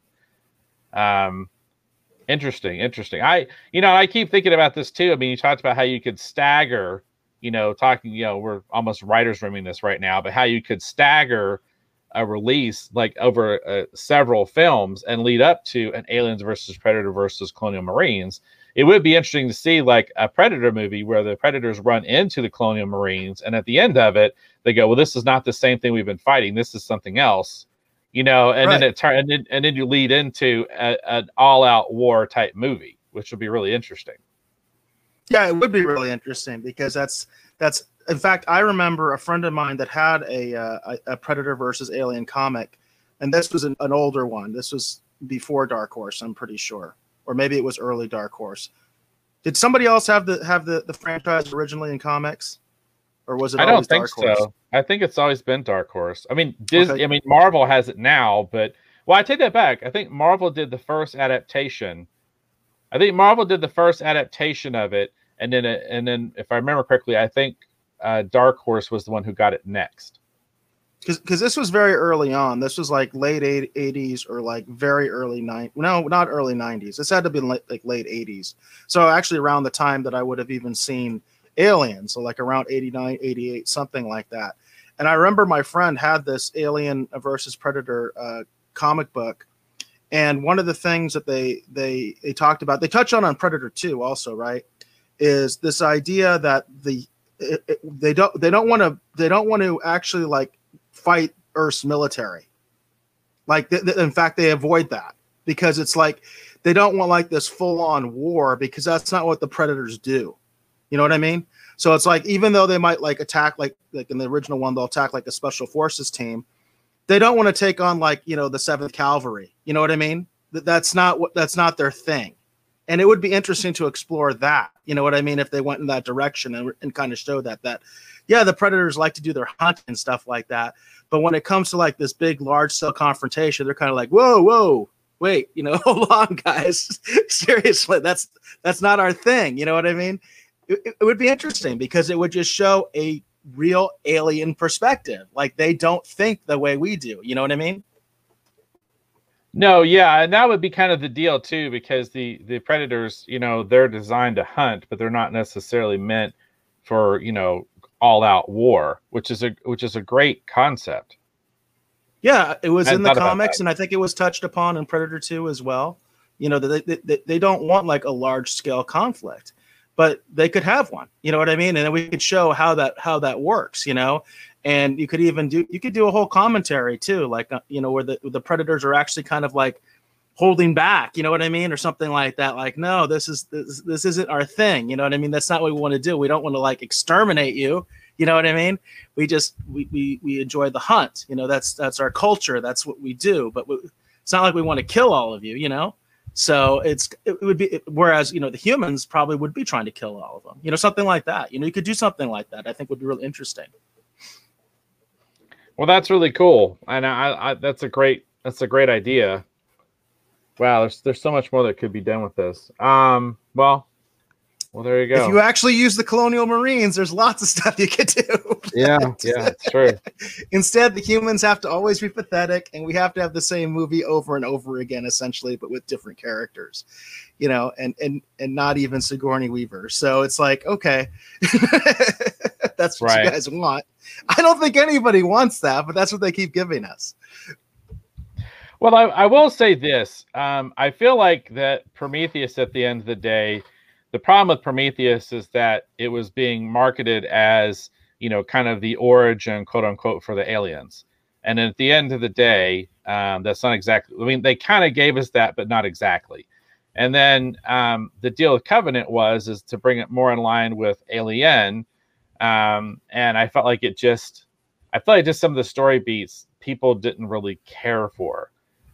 A: Interesting. I keep thinking about this too. I mean, you talked about how you could stagger, we're almost writer's rooming this right now, but how you could stagger a release like over several films and lead up to an Aliens versus Predator versus Colonial Marines. It would be interesting to see like a Predator movie where the Predators run into the Colonial Marines, and at the end of it, they go, "Well, this is not the same thing we've been fighting. This is something else," and then and then you lead into an all-out war type movie, which would be really interesting.
B: Yeah, it would be really interesting because that's. In fact, I remember a friend of mine that had a Predator versus Alien comic, and this was an older one. This was before Dark Horse, I'm pretty sure, or maybe it was early Dark Horse. Did somebody else have the franchise originally in comics, or was it?
A: I don't think so. I think it's always been Dark Horse. I mean, Disney. Okay. I mean, Marvel has it now, but I take that back. I think Marvel did the first adaptation. of it, and then if I remember correctly, I think Dark Horse was the one who got it next.
B: Because this was very early on. This was like late 80s or like very early 90s. No, not early 90s. This had to be like late 80s. So actually around the time that I would have even seen Alien. So like around 89, 88, something like that. And I remember my friend had this Alien versus Predator comic book. And one of the things that they talked about, they touch on Predator 2 also, right? Is this idea that they don't want to actually like fight Earth's military. Like in fact, they avoid that because it's like they don't want like this full-on war because that's not what the Predators do. You know what I mean? So it's like even though they might like attack like in the original one, they'll attack like a special forces team. They don't want to take on like the 7th Cavalry. You know what I mean? That's not their thing. And it would be interesting to explore that. You know what I mean? If they went in that direction and kind of show that yeah, the Predators like to do their hunt and stuff like that. But when it comes to like this big, large scale confrontation, they're kind of like, whoa, wait, hold on, guys. Seriously, that's not our thing. You know what I mean? It would be interesting because it would just show a real alien perspective. Like they don't think the way we do. You know what I mean?
A: No, yeah, and that would be kind of the deal too, because the Predators, they're designed to hunt, but they're not necessarily meant for, all-out war, which is a great concept.
B: Yeah, it was in the comics, and I think it was touched upon in Predator 2 as well. They don't want like a large-scale conflict, but they could have one. You know what I mean? And then we could show how that works. And you could even do a whole commentary too, like where the Predators are actually kind of like holding back, you know what I mean, or something like that. Like, no, this isn't our thing. You know what I mean? That's not what we want to do. We don't want to like exterminate you. You know what I mean? We just we enjoy the hunt. That's our culture. That's what we do. But it's not like we want to kill all of you. So it would be, whereas the humans probably would be trying to kill all of them. Something like that. You could do something like that. I think would be really interesting.
A: Well, that's really cool, and I that's a great idea. Wow, there's so much more that could be done with this. Well, there you go.
B: If you actually use the Colonial Marines, there's lots of stuff you could do.
A: Yeah, it's true.
B: Instead, the humans have to always be pathetic, and we have to have the same movie over and over again, essentially, but with different characters, and not even Sigourney Weaver. So it's like, okay, that's what you guys want. I don't think anybody wants that, but that's what they keep giving us.
A: Well, I will say this. I feel like that Prometheus, at the end of the day, the problem with Prometheus is that it was being marketed as, kind of the origin, quote unquote, for the aliens. And at the end of the day, that's not exactly, I mean, they kind of gave us that, but not exactly. And then the deal with Covenant is to bring it more in line with Alien. And I felt like just some of the story beats people didn't really care for.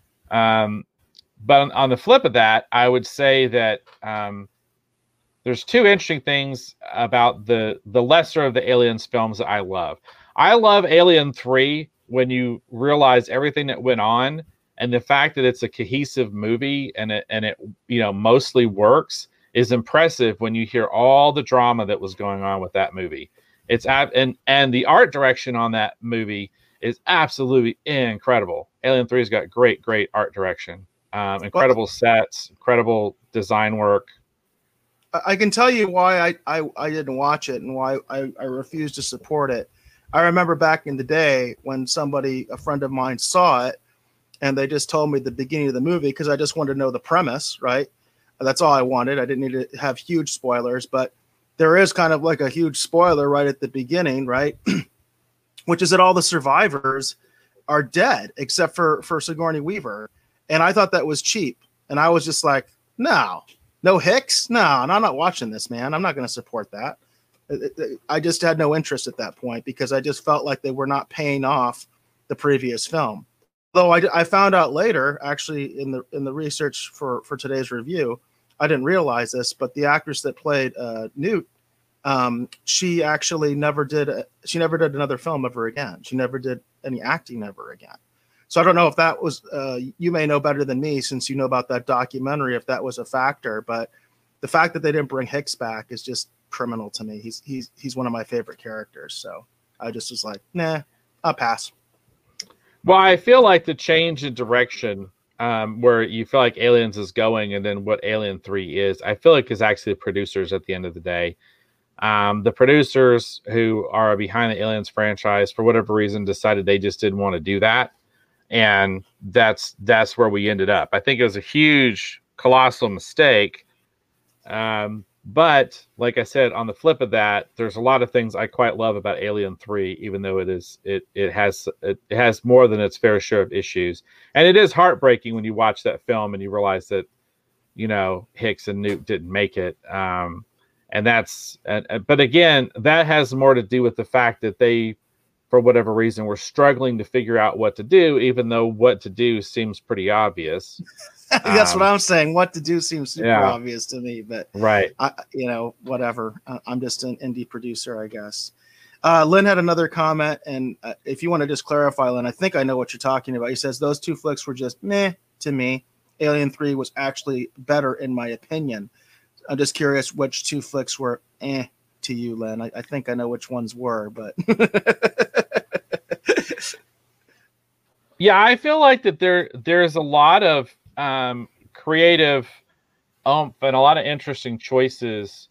A: But on the flip of that, I would say that there's two interesting things about the lesser of the Aliens films that I love. I love Alien 3 when you realize everything that went on, and the fact that it's a cohesive movie and it mostly works is impressive when you hear all the drama that was going on with that movie. And the art direction on that movie is absolutely incredible. Alien 3's got great art direction. Incredible sets, incredible design work.
B: I can tell you why I didn't watch it and why I refused to support it. I remember back in the day when a friend of mine saw it, and they just told me the beginning of the movie because I just wanted to know the premise, right? That's all I wanted. I didn't need to have huge spoilers, but there is kind of like a huge spoiler right at the beginning, right? Which is that all the survivors are dead except for Sigourney Weaver. And I thought that was cheap. And I was just like, no Hicks? No, and I'm not watching this, man. I'm not going to support that. I just had no interest at that point because I just felt like they were not paying off the previous film. Though I found out later, actually, in the research for today's review, I didn't realize this, but the actress that played Newt, she actually never did another film ever again. She never did any acting ever again. So I don't know if that was, you may know better than me since you know about that documentary, if that was a factor, but the fact that they didn't bring Hicks back is just criminal to me. He's one of my favorite characters. So I just was like, nah, I'll pass.
A: Well, I feel like the change in direction, where you feel like Aliens is going and then what Alien 3 is, I feel like is actually the producers at the end of the day. The producers who are behind the Aliens franchise, for whatever reason, decided they just didn't want to do that. And that's where we ended up. I think it was a huge, colossal mistake. But like I said, on the flip of that, there's a lot of things I quite love about Alien 3, even though it has more than its fair share of issues. And it is heartbreaking when you watch that film and you realize that, Hicks and Newt didn't make it. But again, that has more to do with the fact that they, for whatever reason, were struggling to figure out what to do, even though what to do seems pretty obvious.
B: That's what I'm saying. What to do seems super obvious to me, but
A: right.
B: Whatever. I'm just an indie producer, I guess. Lynn had another comment, and if you want to just clarify, Lynn, I think I know what you're talking about. He says those two flicks were just meh to me. Alien 3 was actually better in my opinion. I'm just curious which two flicks were to you, Lynn. I think I know which ones were, but
A: yeah, I feel like that there's a lot of creative and a lot of interesting choices.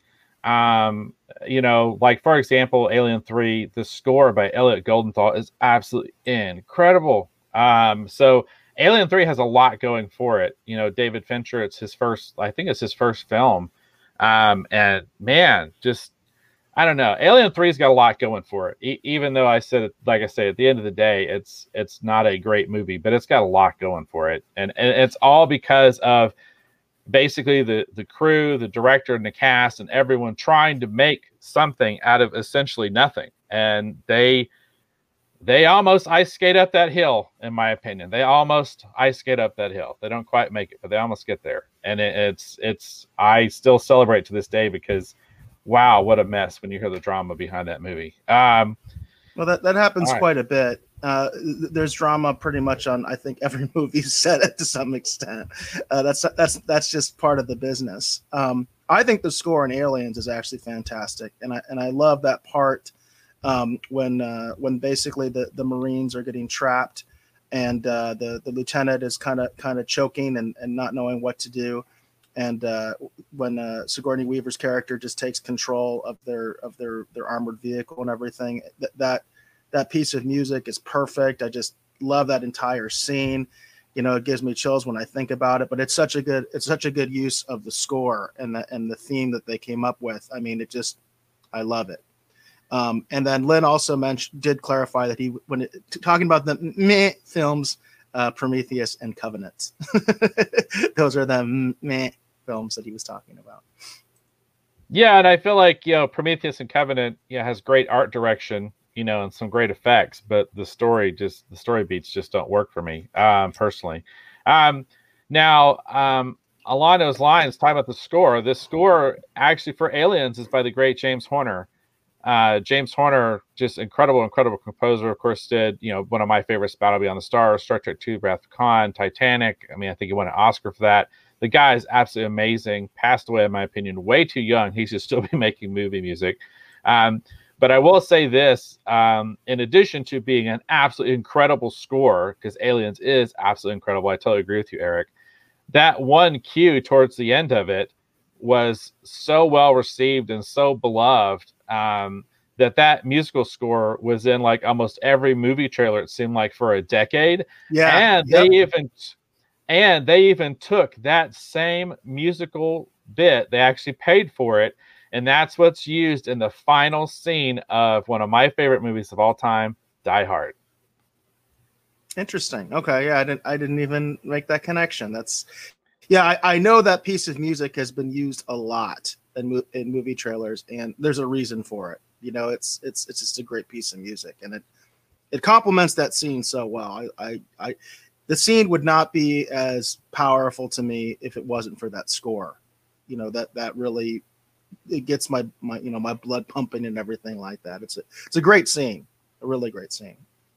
A: Like for example, Alien 3, the score by Elliot Goldenthal is absolutely incredible. So Alien 3 has a lot going for it. David Fincher, I think it's his first film. And man, just, I don't know. Alien 3's got a lot going for it. Even though at the end of the day, it's not a great movie, but it's got a lot going for it. And it's all because of basically the crew, the director and the cast and everyone trying to make something out of essentially nothing. And they almost ice skate up that hill, in my opinion. They almost ice skate up that hill. They don't quite make it, but they almost get there. And I still celebrate to this day because wow, what a mess when you hear the drama behind that movie.
B: Well, that happens quite a bit. There's drama pretty much on, I think, every movie set to some extent. That's just part of the business. I think the score in Aliens is actually fantastic, and I love that part when basically the Marines are getting trapped, and the lieutenant is kind of choking and not knowing what to do. And when Sigourney Weaver's character just takes control of their armored vehicle and everything, that piece of music is perfect. I just love that entire scene. It gives me chills when I think about it. But it's such a good use of the score and the theme that they came up with. I mean, I love it. And then Lynn also did clarify that talking about the meh films, Prometheus and Covenant. Those are the meh films that he was talking about.
A: Yeah, and I feel like, Prometheus and Covenant, has great art direction, and some great effects, but the story beats just don't work for me, personally. Now, along those lines, talking about the score, this score actually for Aliens is by the great James Horner. James Horner, just incredible composer. Of course, did one of my favorites, Battle Beyond the Stars, Star Trek II, Wrath of Khan, Titanic. I mean, I think he won an Oscar for that. The guy is absolutely amazing. Passed away, in my opinion, way too young. He should still be making movie music. But I will say this: in addition to being an absolutely incredible score, because Aliens is absolutely incredible, I totally agree with you, Eric. That one cue towards the end of it was so well received and so beloved. That musical score was in like almost every movie trailer, it seemed like, for a decade.
B: Yeah.
A: And they even took that same musical bit, they actually paid for it, and that's what's used in the final scene of one of my favorite movies of all time, Die Hard.
B: Interesting. Okay, yeah, I didn't even make that connection. I know that piece of music has been used a lot in movie trailers, and there's a reason for it. It's just a great piece of music, and it complements that scene so well. The scene would not be as powerful to me if it wasn't for that score. That really, it gets my my blood pumping and everything like that. It's a great scene, a really great scene.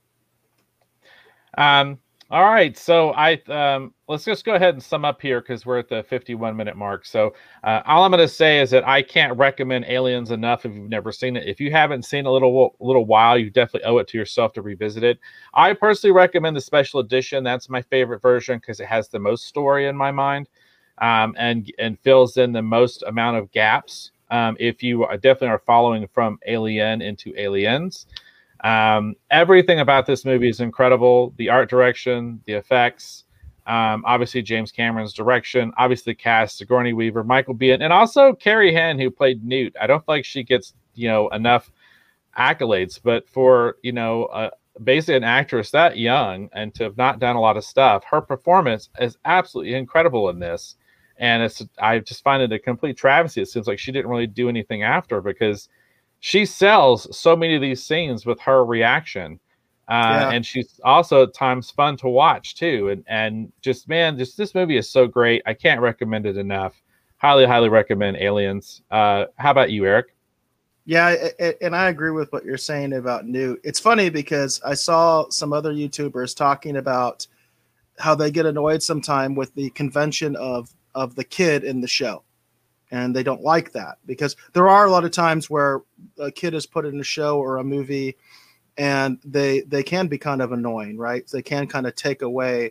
A: All right, so let's just go ahead and sum up here because we're at the 51-minute mark. So all I'm going to say is that I can't recommend Aliens enough if you've never seen it. If you haven't seen a little while, you definitely owe it to yourself to revisit it. I personally recommend the special edition. That's my favorite version because it has the most story in my mind, and fills in the most amount of gaps. If you definitely are following from Alien into Aliens. Everything about this movie is incredible. The art direction, the effects, obviously James Cameron's direction, obviously the cast, Sigourney Weaver, Michael Biehn, and also Carrie Henn, who played Newt. I don't feel like she gets, enough accolades, but for, basically an actress that young and to have not done a lot of stuff, her performance is absolutely incredible in this. And I just find it a complete travesty. It seems like she didn't really do anything after, because she sells so many of these scenes with her reaction. And she's also at times fun to watch too. And just this movie is so great. I can't recommend it enough. Highly, highly recommend Aliens. How about you, Eric?
B: Yeah, and I agree with what you're saying about Newt. It's funny because I saw some other YouTubers talking about how they get annoyed sometime with the convention of the kid in the show. And they don't like that because there are a lot of times where a kid is put in a show or a movie and they can be kind of annoying, right? They can kind of take away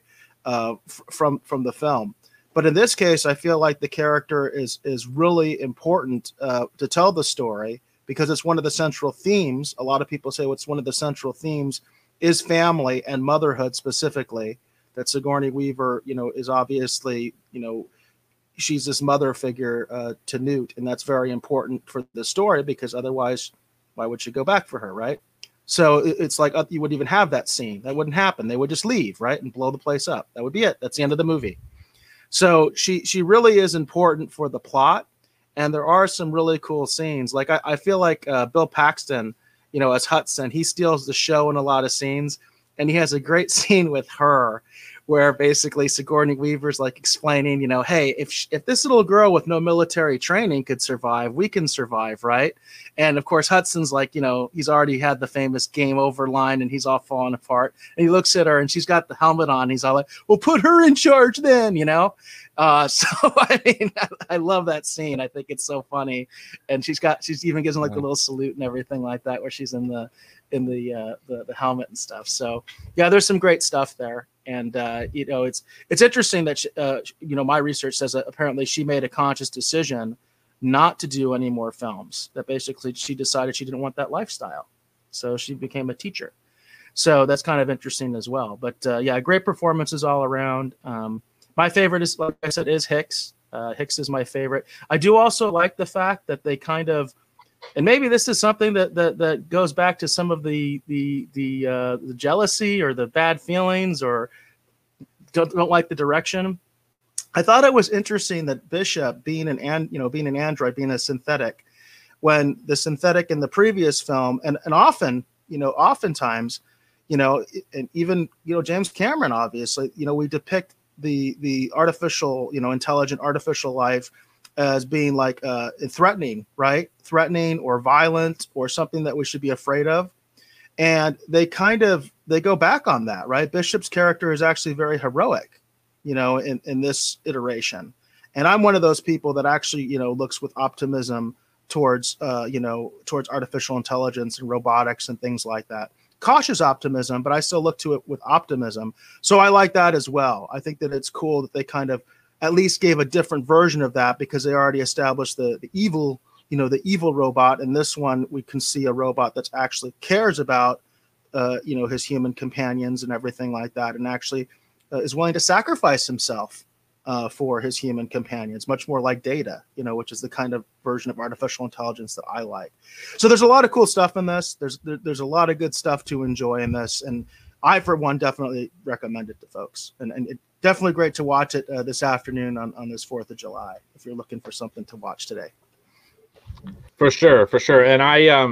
B: from the film. But in this case, I feel like the character is really important to tell the story because it's one of the central themes. A lot of people say what's one of the central themes is family and motherhood specifically. That Sigourney Weaver, is obviously, she's this mother figure to Newt, and that's very important for the story because otherwise, why would she go back for her, right? So it's like you wouldn't even have that scene. That wouldn't happen. They would just leave, right, and blow the place up. That would be it. That's the end of the movie. So she really is important for the plot, and there are some really cool scenes. Like I feel like Bill Paxton, as Hudson, he steals the show in a lot of scenes, and he has a great scene with her where basically Sigourney Weaver's like explaining, hey, if this little girl with no military training could survive, we can survive, right? And of course, Hudson's like, he's already had the famous game over line and he's all falling apart. And he looks at her and she's got the helmet on. He's all like, well, put her in charge then, So, I mean, I love that scene. I think it's so funny. And she's even gives him like a little salute and everything like that, where she's in the helmet and stuff. So yeah, there's some great stuff there. And it's interesting that my research says that apparently she made a conscious decision not to do any more films. That basically she decided she didn't want that lifestyle, so she became a teacher. So that's kind of interesting as well. But yeah, great performances all around. My favorite is, like I said, is Hicks. Hicks is my favorite. I do also like the fact that they kind of, and maybe this is something that goes back to some of the jealousy or the bad feelings or don't like the direction. I thought it was interesting that Bishop being being an android, being a synthetic, when the synthetic in the previous film, and often, oftentimes, and even, James Cameron, obviously, we depict the artificial, intelligent artificial life as being like threatening, right? Threatening or violent or something that we should be afraid of. And they go back on that, right? Bishop's character is actually very heroic, in this iteration. And I'm one of those people that actually, looks with optimism towards artificial intelligence and robotics and things like that. Cautious optimism, but I still look to it with optimism. So I like that as well. I think that it's cool that they kind of at least gave a different version of that, because they already established the evil, the evil robot. In this one, we can see a robot that actually cares about, his human companions and everything like that, and actually is willing to sacrifice himself for his human companions, much more like Data, which is the kind of version of artificial intelligence that I like. So there's a lot of cool stuff in this. There's a lot of good stuff to enjoy in this, and I, for one, definitely recommend it to folks. And it's definitely great to watch it this afternoon on this 4th of July, if you're looking for something to watch today.
A: For sure. And I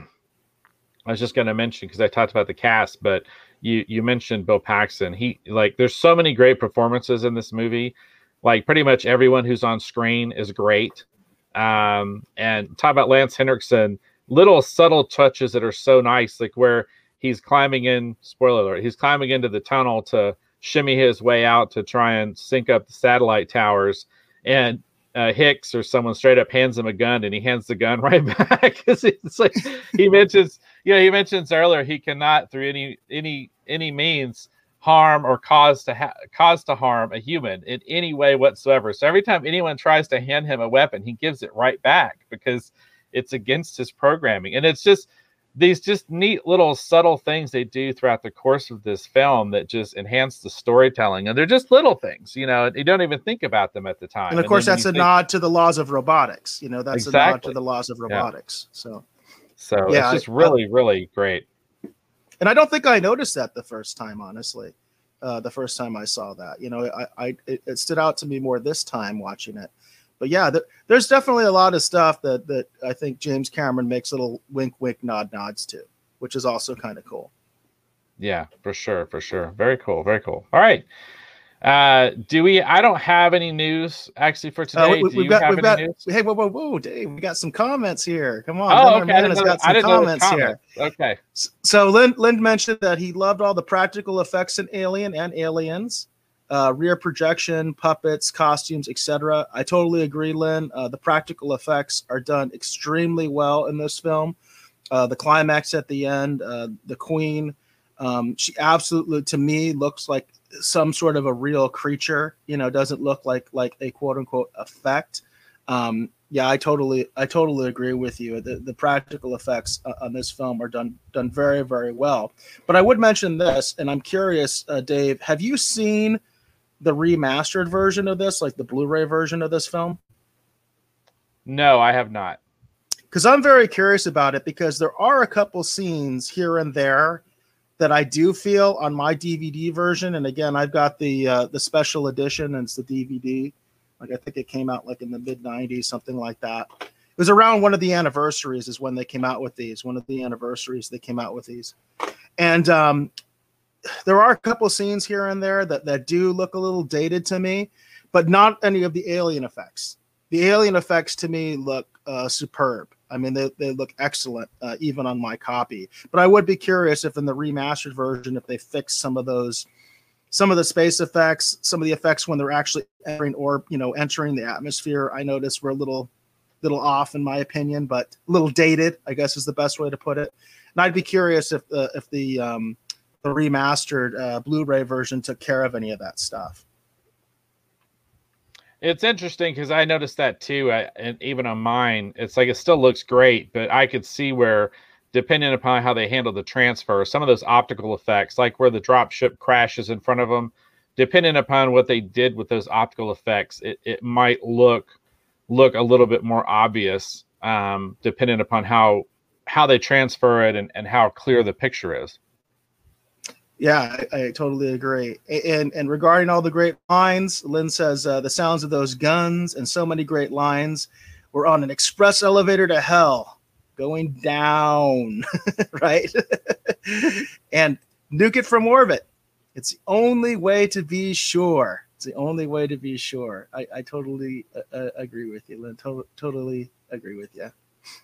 A: was just going to mention, because I talked about the cast, but you mentioned Bill Paxton. There's so many great performances in this movie. Like, pretty much everyone who's on screen is great. And talk about Lance Henriksen, little subtle touches that are so nice, like where he's climbing in, spoiler alert, he's climbing into the tunnel to shimmy his way out to try and sync up the satellite towers. And Hicks or someone straight up hands him a gun, and he hands the gun right back. It's like he mentions earlier, he cannot through any means harm or cause to harm a human in any way whatsoever. So every time anyone tries to hand him a weapon, he gives it right back, because it's against his programming. And it's just these just neat little subtle things they do throughout the course of this film that just enhance the storytelling. And they're just little things, you don't even think about them at the time.
B: And of course, that's a nod to the laws of robotics. That's
A: exactly.
B: a nod to the laws of robotics.
A: Yeah. So yeah, it's just really, really great.
B: And I don't think I noticed that the first time, honestly. The first time I saw that, it stood out to me more this time watching it. But yeah, there's definitely a lot of stuff that I think James Cameron makes little wink, wink, nods to, which is also kind of cool.
A: Yeah, for sure. Very cool. All right. I don't have any news actually for today.
B: We've got news? Hey, whoa, Dave, we got some comments here. Come on.
A: Oh, okay.
B: Man has got some comments here.
A: Okay.
B: So Lynn mentioned that he loved all the practical effects in Alien and Aliens, rear projection, puppets, costumes, etc. I totally agree, Lynn. The practical effects are done extremely well in this film. The climax at the end, the Queen, she absolutely, to me, looks like some sort of a real creature, doesn't look like a quote unquote effect. Yeah, I totally agree with you. The practical effects on this film are done very, very well. But I would mention this, and I'm curious, Dave, have you seen the remastered version of this, like the Blu-ray version of this film?
A: No, I have not.
B: Because I'm very curious about it, because there are a couple scenes here and there that I do feel on my DVD version. And again, I've got the special edition, and it's the DVD. Like, I think it came out like in the mid 90s, something like that. It was around one of the anniversaries is when they came out with these. One of the anniversaries they came out with these. And there are a couple scenes here and there that do look a little dated to me, but not any of the alien effects. The alien effects to me look superb. I mean, they look excellent, even on my copy. But I would be curious if in the remastered version, if they fix some of the space effects, some of the effects when they're actually entering the atmosphere. I noticed were a little off in my opinion, but a little dated, I guess is the best way to put it. And I'd be curious if the remastered Blu-ray version took care of any of that stuff.
A: It's interesting because I noticed that too. And even on mine, it's like it still looks great, but I could see where, depending upon how they handle the transfer, some of those optical effects, like where the dropship crashes in front of them, depending upon what they did with those optical effects, it might look a little bit more obvious, depending upon how they transfer it and how clear the picture is.
B: Yeah, I totally agree. And regarding all the great lines, Lynn says the sounds of those guns and so many great lines. We're on an express elevator to hell, going down, right? And nuke it from orbit. It's the only way to be sure. It's the only way to be sure. I totally agree with you, Lynn. Totally agree with you.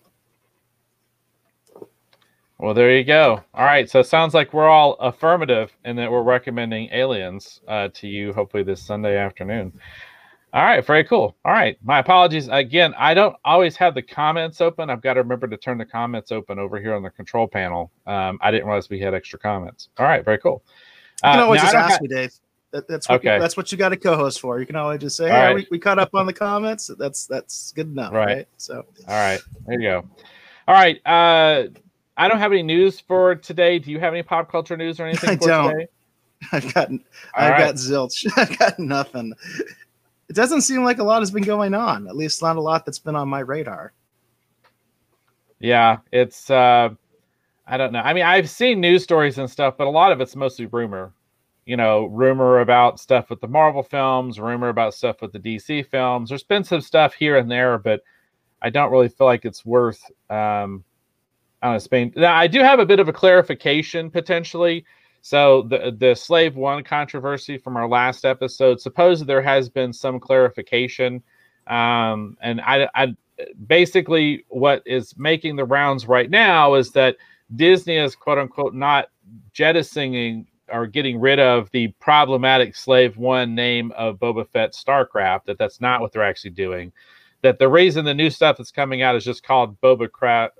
A: Well, there you go. All right. So it sounds like we're all affirmative and that we're recommending Aliens to you, hopefully this Sunday afternoon. All right. Very cool. All right. My apologies. Again, I don't always have the comments open. I've got to remember to turn the comments open over here on the control panel. I didn't realize we had extra comments. All right. Very cool.
B: You can always just ask me, Dave. That's what okay. That's what you got a co-host for. You can always just say, "Hey, we caught up on the comments." That's good enough, right? So,
A: all right. There you go. All right. I don't have any news for today. Do you have any pop culture news or anything today?
B: I've got zilch. I've got nothing. It doesn't seem like a lot has been going on. At least not a lot that's been on my radar.
A: Yeah, it's I don't know. I mean, I've seen news stories and stuff, but a lot of it's mostly rumor. You know, rumor about stuff with the Marvel films, rumor about stuff with the DC films. There's been some stuff here and there, but I don't really feel like it's worth I don't know, Spain. Now, I do have a bit of a clarification potentially. So the Slave One controversy from our last episode, suppose there has been some clarification. And I basically what is making the rounds right now is that Disney is quote unquote not jettisoning or getting rid of the problematic Slave One name of Boba Fett Starcraft, that's not what they're actually doing. That the reason the new stuff that's coming out is just called Boba Crap.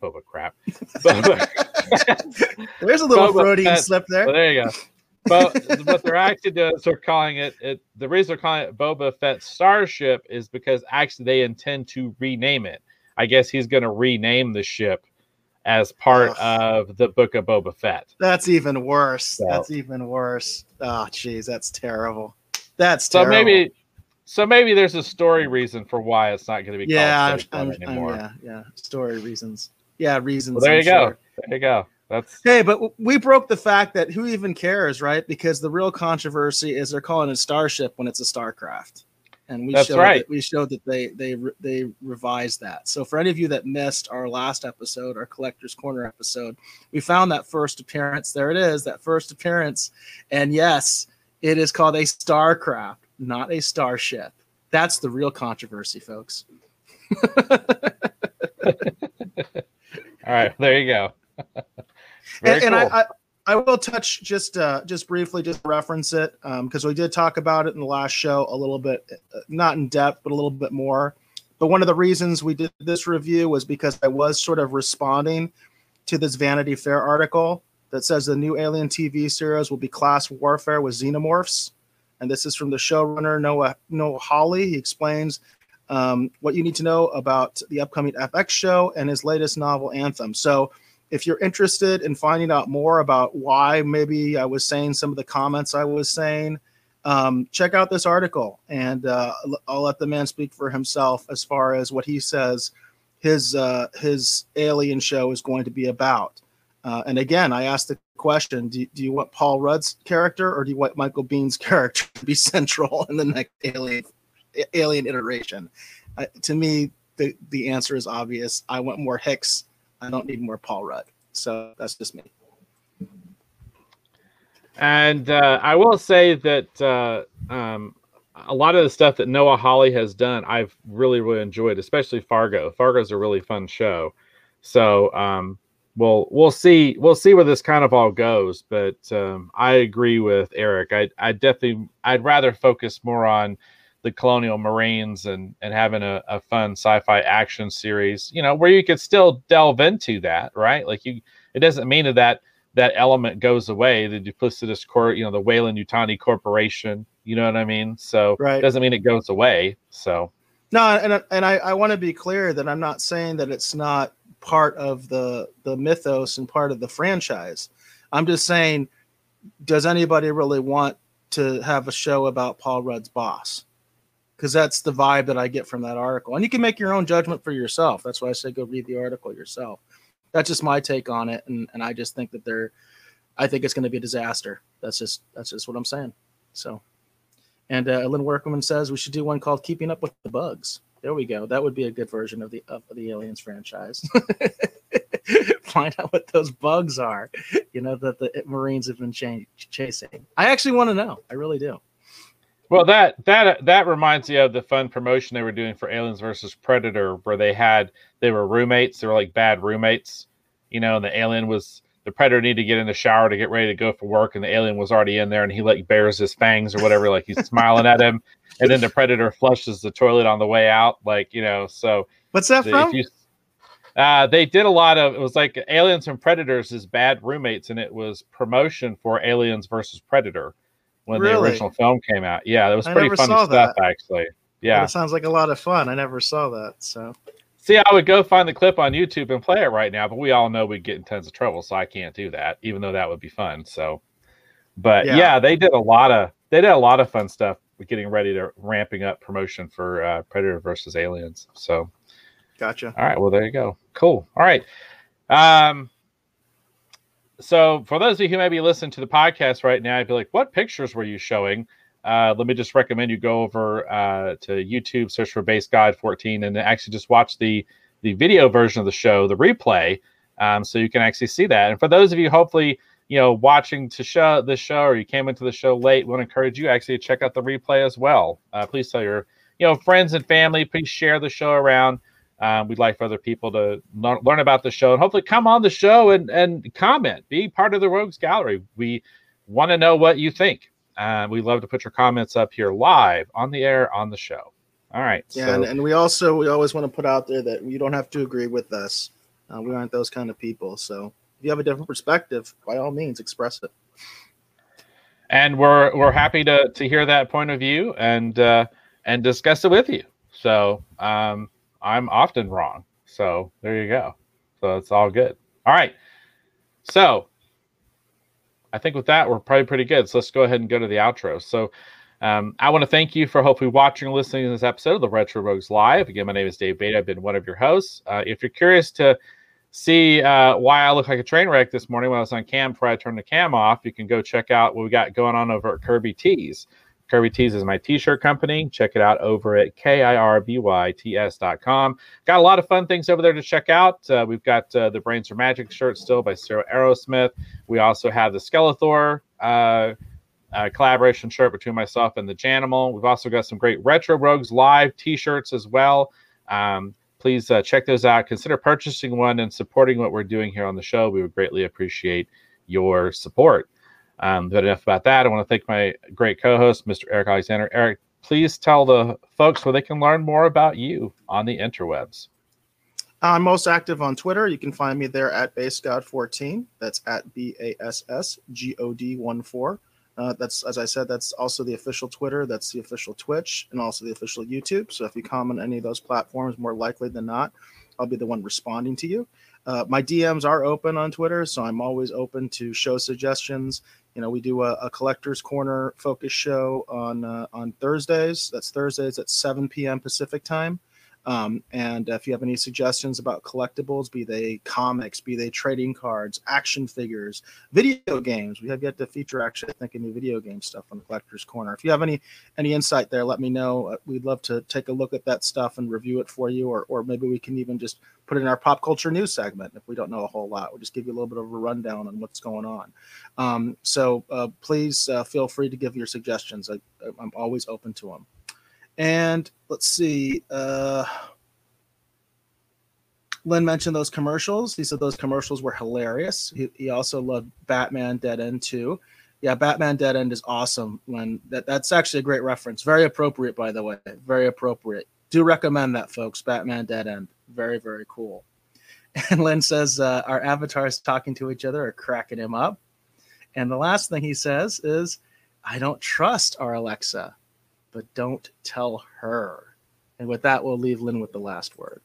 B: There's a little Freudian slip there.
A: Well, there you go. But what they're actually doing is they're calling it. The reason they're calling it Boba Fett Starship is because actually they intend to rename it. I guess he's going to rename the ship as part of the Book of Boba Fett.
B: That's even worse. So. That's even worse. Oh, geez, that's terrible. That's terrible.
A: So maybe there's a story reason for why it's not going to be called anymore.
B: Yeah, story reasons. Yeah, reasons.
A: Well, there you go. There you go.
B: Hey, but we broke the fact that who even cares, right? Because the real controversy is they're calling it Starship when it's a Starcraft, and we showed that they revised that. So for any of you that missed our last episode, our Collector's Corner episode, we found that first appearance. There it is, that first appearance, and yes, it is called a Starcraft, not a Starship. That's the real controversy, folks.
A: All right, there you go.
B: And cool. I will touch just briefly, just reference it because we did talk about it in the last show a little bit, not in depth, but a little bit more. But one of the reasons we did this review was because I was sort of responding to this Vanity Fair article that says the new Alien TV series will be class warfare with xenomorphs. And this is from the showrunner, Noah Hawley. He explains what you need to know about the upcoming FX show and his latest novel, Anthem. So if you're interested in finding out more about why maybe I was saying some of the comments I was saying, check out this article, and I'll let the man speak for himself as far as what he says his Alien show is going to be about. And again, I asked the question, do you want Paul Rudd's character or do you want Michael Bihn's character to be central in the next Alien iteration? To me, the answer is obvious. I want more Hicks. I don't need more Paul Rudd. So that's just me.
A: And I will say that a lot of the stuff that Noah Hawley has done, I've really, really enjoyed, especially Fargo. Fargo's a really fun show. So we'll see where this kind of all goes. But I agree with Eric. I'd rather focus more on the Colonial Marines and having a fun sci-fi action series, where you could still delve into that, right? Like it doesn't mean that element goes away, the duplicitous the Weyland-Yutani Corporation, you know what I mean? So It doesn't mean it goes away. So
B: no, and I want to be clear that I'm not saying that it's not part of the mythos and part of the franchise. I'm just saying, does anybody really want to have a show about Paul Rudd's boss? Because that's the vibe that I get from that article. And you can make your own judgment for yourself. That's why I say go read the article yourself. That's just my take on it. And I just think that I think it's going to be a disaster. That's just what I'm saying. So, and Lynn Workman says we should do one called Keeping Up with the Bugs. There we go. That would be a good version of the Aliens franchise. Find out what those bugs are, that the Marines have been chasing. I actually want to know. I really do.
A: Well, that reminds me of the fun promotion they were doing for Aliens versus Predator, where they were roommates. They were like bad roommates, and the Predator needed to get in the shower to get ready to go for work, and the alien was already in there, and he like bares his fangs or whatever, like he's smiling at him, and then the Predator flushes the toilet on the way out, So
B: what's that from?
A: They did a lot of, it was like Aliens and Predators is bad roommates, and it was promotion for Aliens versus Predator when the original film came out. Yeah, that was pretty funny stuff, actually. Yeah.
B: Well, it sounds like a lot of fun. I never saw that. So,
A: see, I would go find the clip on YouTube and play it right now, but we all know we'd get in tons of trouble, so I can't do that, even though that would be fun. So, but yeah, they did a lot of fun stuff with getting ready to ramping up promotion for Predator versus Aliens. So,
B: gotcha.
A: All right, well, there you go. Cool. All right. So for those of you who may be listening to the podcast right now, I'd be like, what pictures were you showing? Let me just recommend you go over to YouTube, search for Base God 14, and actually just watch the video version of the show, the replay, so you can actually see that. And for those of you, hopefully, watching this show, or you came into the show late, we want to encourage you actually to check out the replay as well. Please tell your friends and family. Please share the show around. We'd like for other people to learn about the show and hopefully come on the show and comment, be part of the Rogues Gallery. We want to know what you think. We love to put your comments up here live on the air on the show. All right.
B: Yeah, and we always want to put out there that you don't have to agree with us. We aren't those kind of people. So if you have a different perspective, by all means, express it.
A: And we're happy to hear that point of view and discuss it with you. So I'm often wrong. So there you go. So it's all good. All right. So I think with that, we're probably pretty good. So let's go ahead and go to the outro. So I want to thank you for hopefully watching and listening to this episode of the Retro Rogues Live. Again, my name is Dave Beta. I've been one of your hosts. If you're curious to see why I look like a train wreck this morning when I was on cam before I turned the cam off, you can go check out what we got going on over at Kirby Tees. Kirby Tees is my t-shirt company. Check it out over at KIRBYTS.com. Got a lot of fun things over there to check out. We've got the Brains Are Magic shirt still by Sarah Aerosmith. We also have the Skeletor collaboration shirt between myself and the Janimal. We've also got some great Retro Rogues Live t-shirts as well. Please check those out. Consider purchasing one and supporting what we're doing here on the show. We would greatly appreciate your support. But enough about that. I want to thank my great co-host, Mr. Eric Alexander. Eric, please tell the folks where they can learn more about you on the interwebs.
B: I'm most active on Twitter. You can find me there at BaseGod14. That's at BASSGOD14. That's, as I said, that's also the official Twitter. That's the official Twitch and also the official YouTube. So if you comment on any of those platforms, more likely than not, I'll be the one responding to you. My DMs are open on Twitter, so I'm always open to show suggestions. We do a Collector's Corner focus show on Thursdays. That's Thursdays at 7 p.m. Pacific time. And if you have any suggestions about collectibles, be they comics, be they trading cards, action figures, video games, we have yet to feature actually, I think, any video game stuff on the Collector's Corner. If you have any insight there, let me know. We'd love to take a look at that stuff and review it for you, or maybe we can even just put it in our pop culture news segment. If we don't know a whole lot, we'll just give you a little bit of a rundown on what's going on. So please feel free to give your suggestions. I'm always open to them. And let's see. Lynn mentioned those commercials. He said those commercials were hilarious. He also loved Batman Dead End too. Yeah, Batman Dead End is awesome, Lynn. That's actually a great reference. Very appropriate, by the way. Very appropriate. Do recommend that, folks. Batman Dead End. Very, very cool. And Lynn says our avatars talking to each other are cracking him up. And the last thing he says is, I don't trust our Alexa, but don't tell her. And with that, we'll leave Lynn with the last word.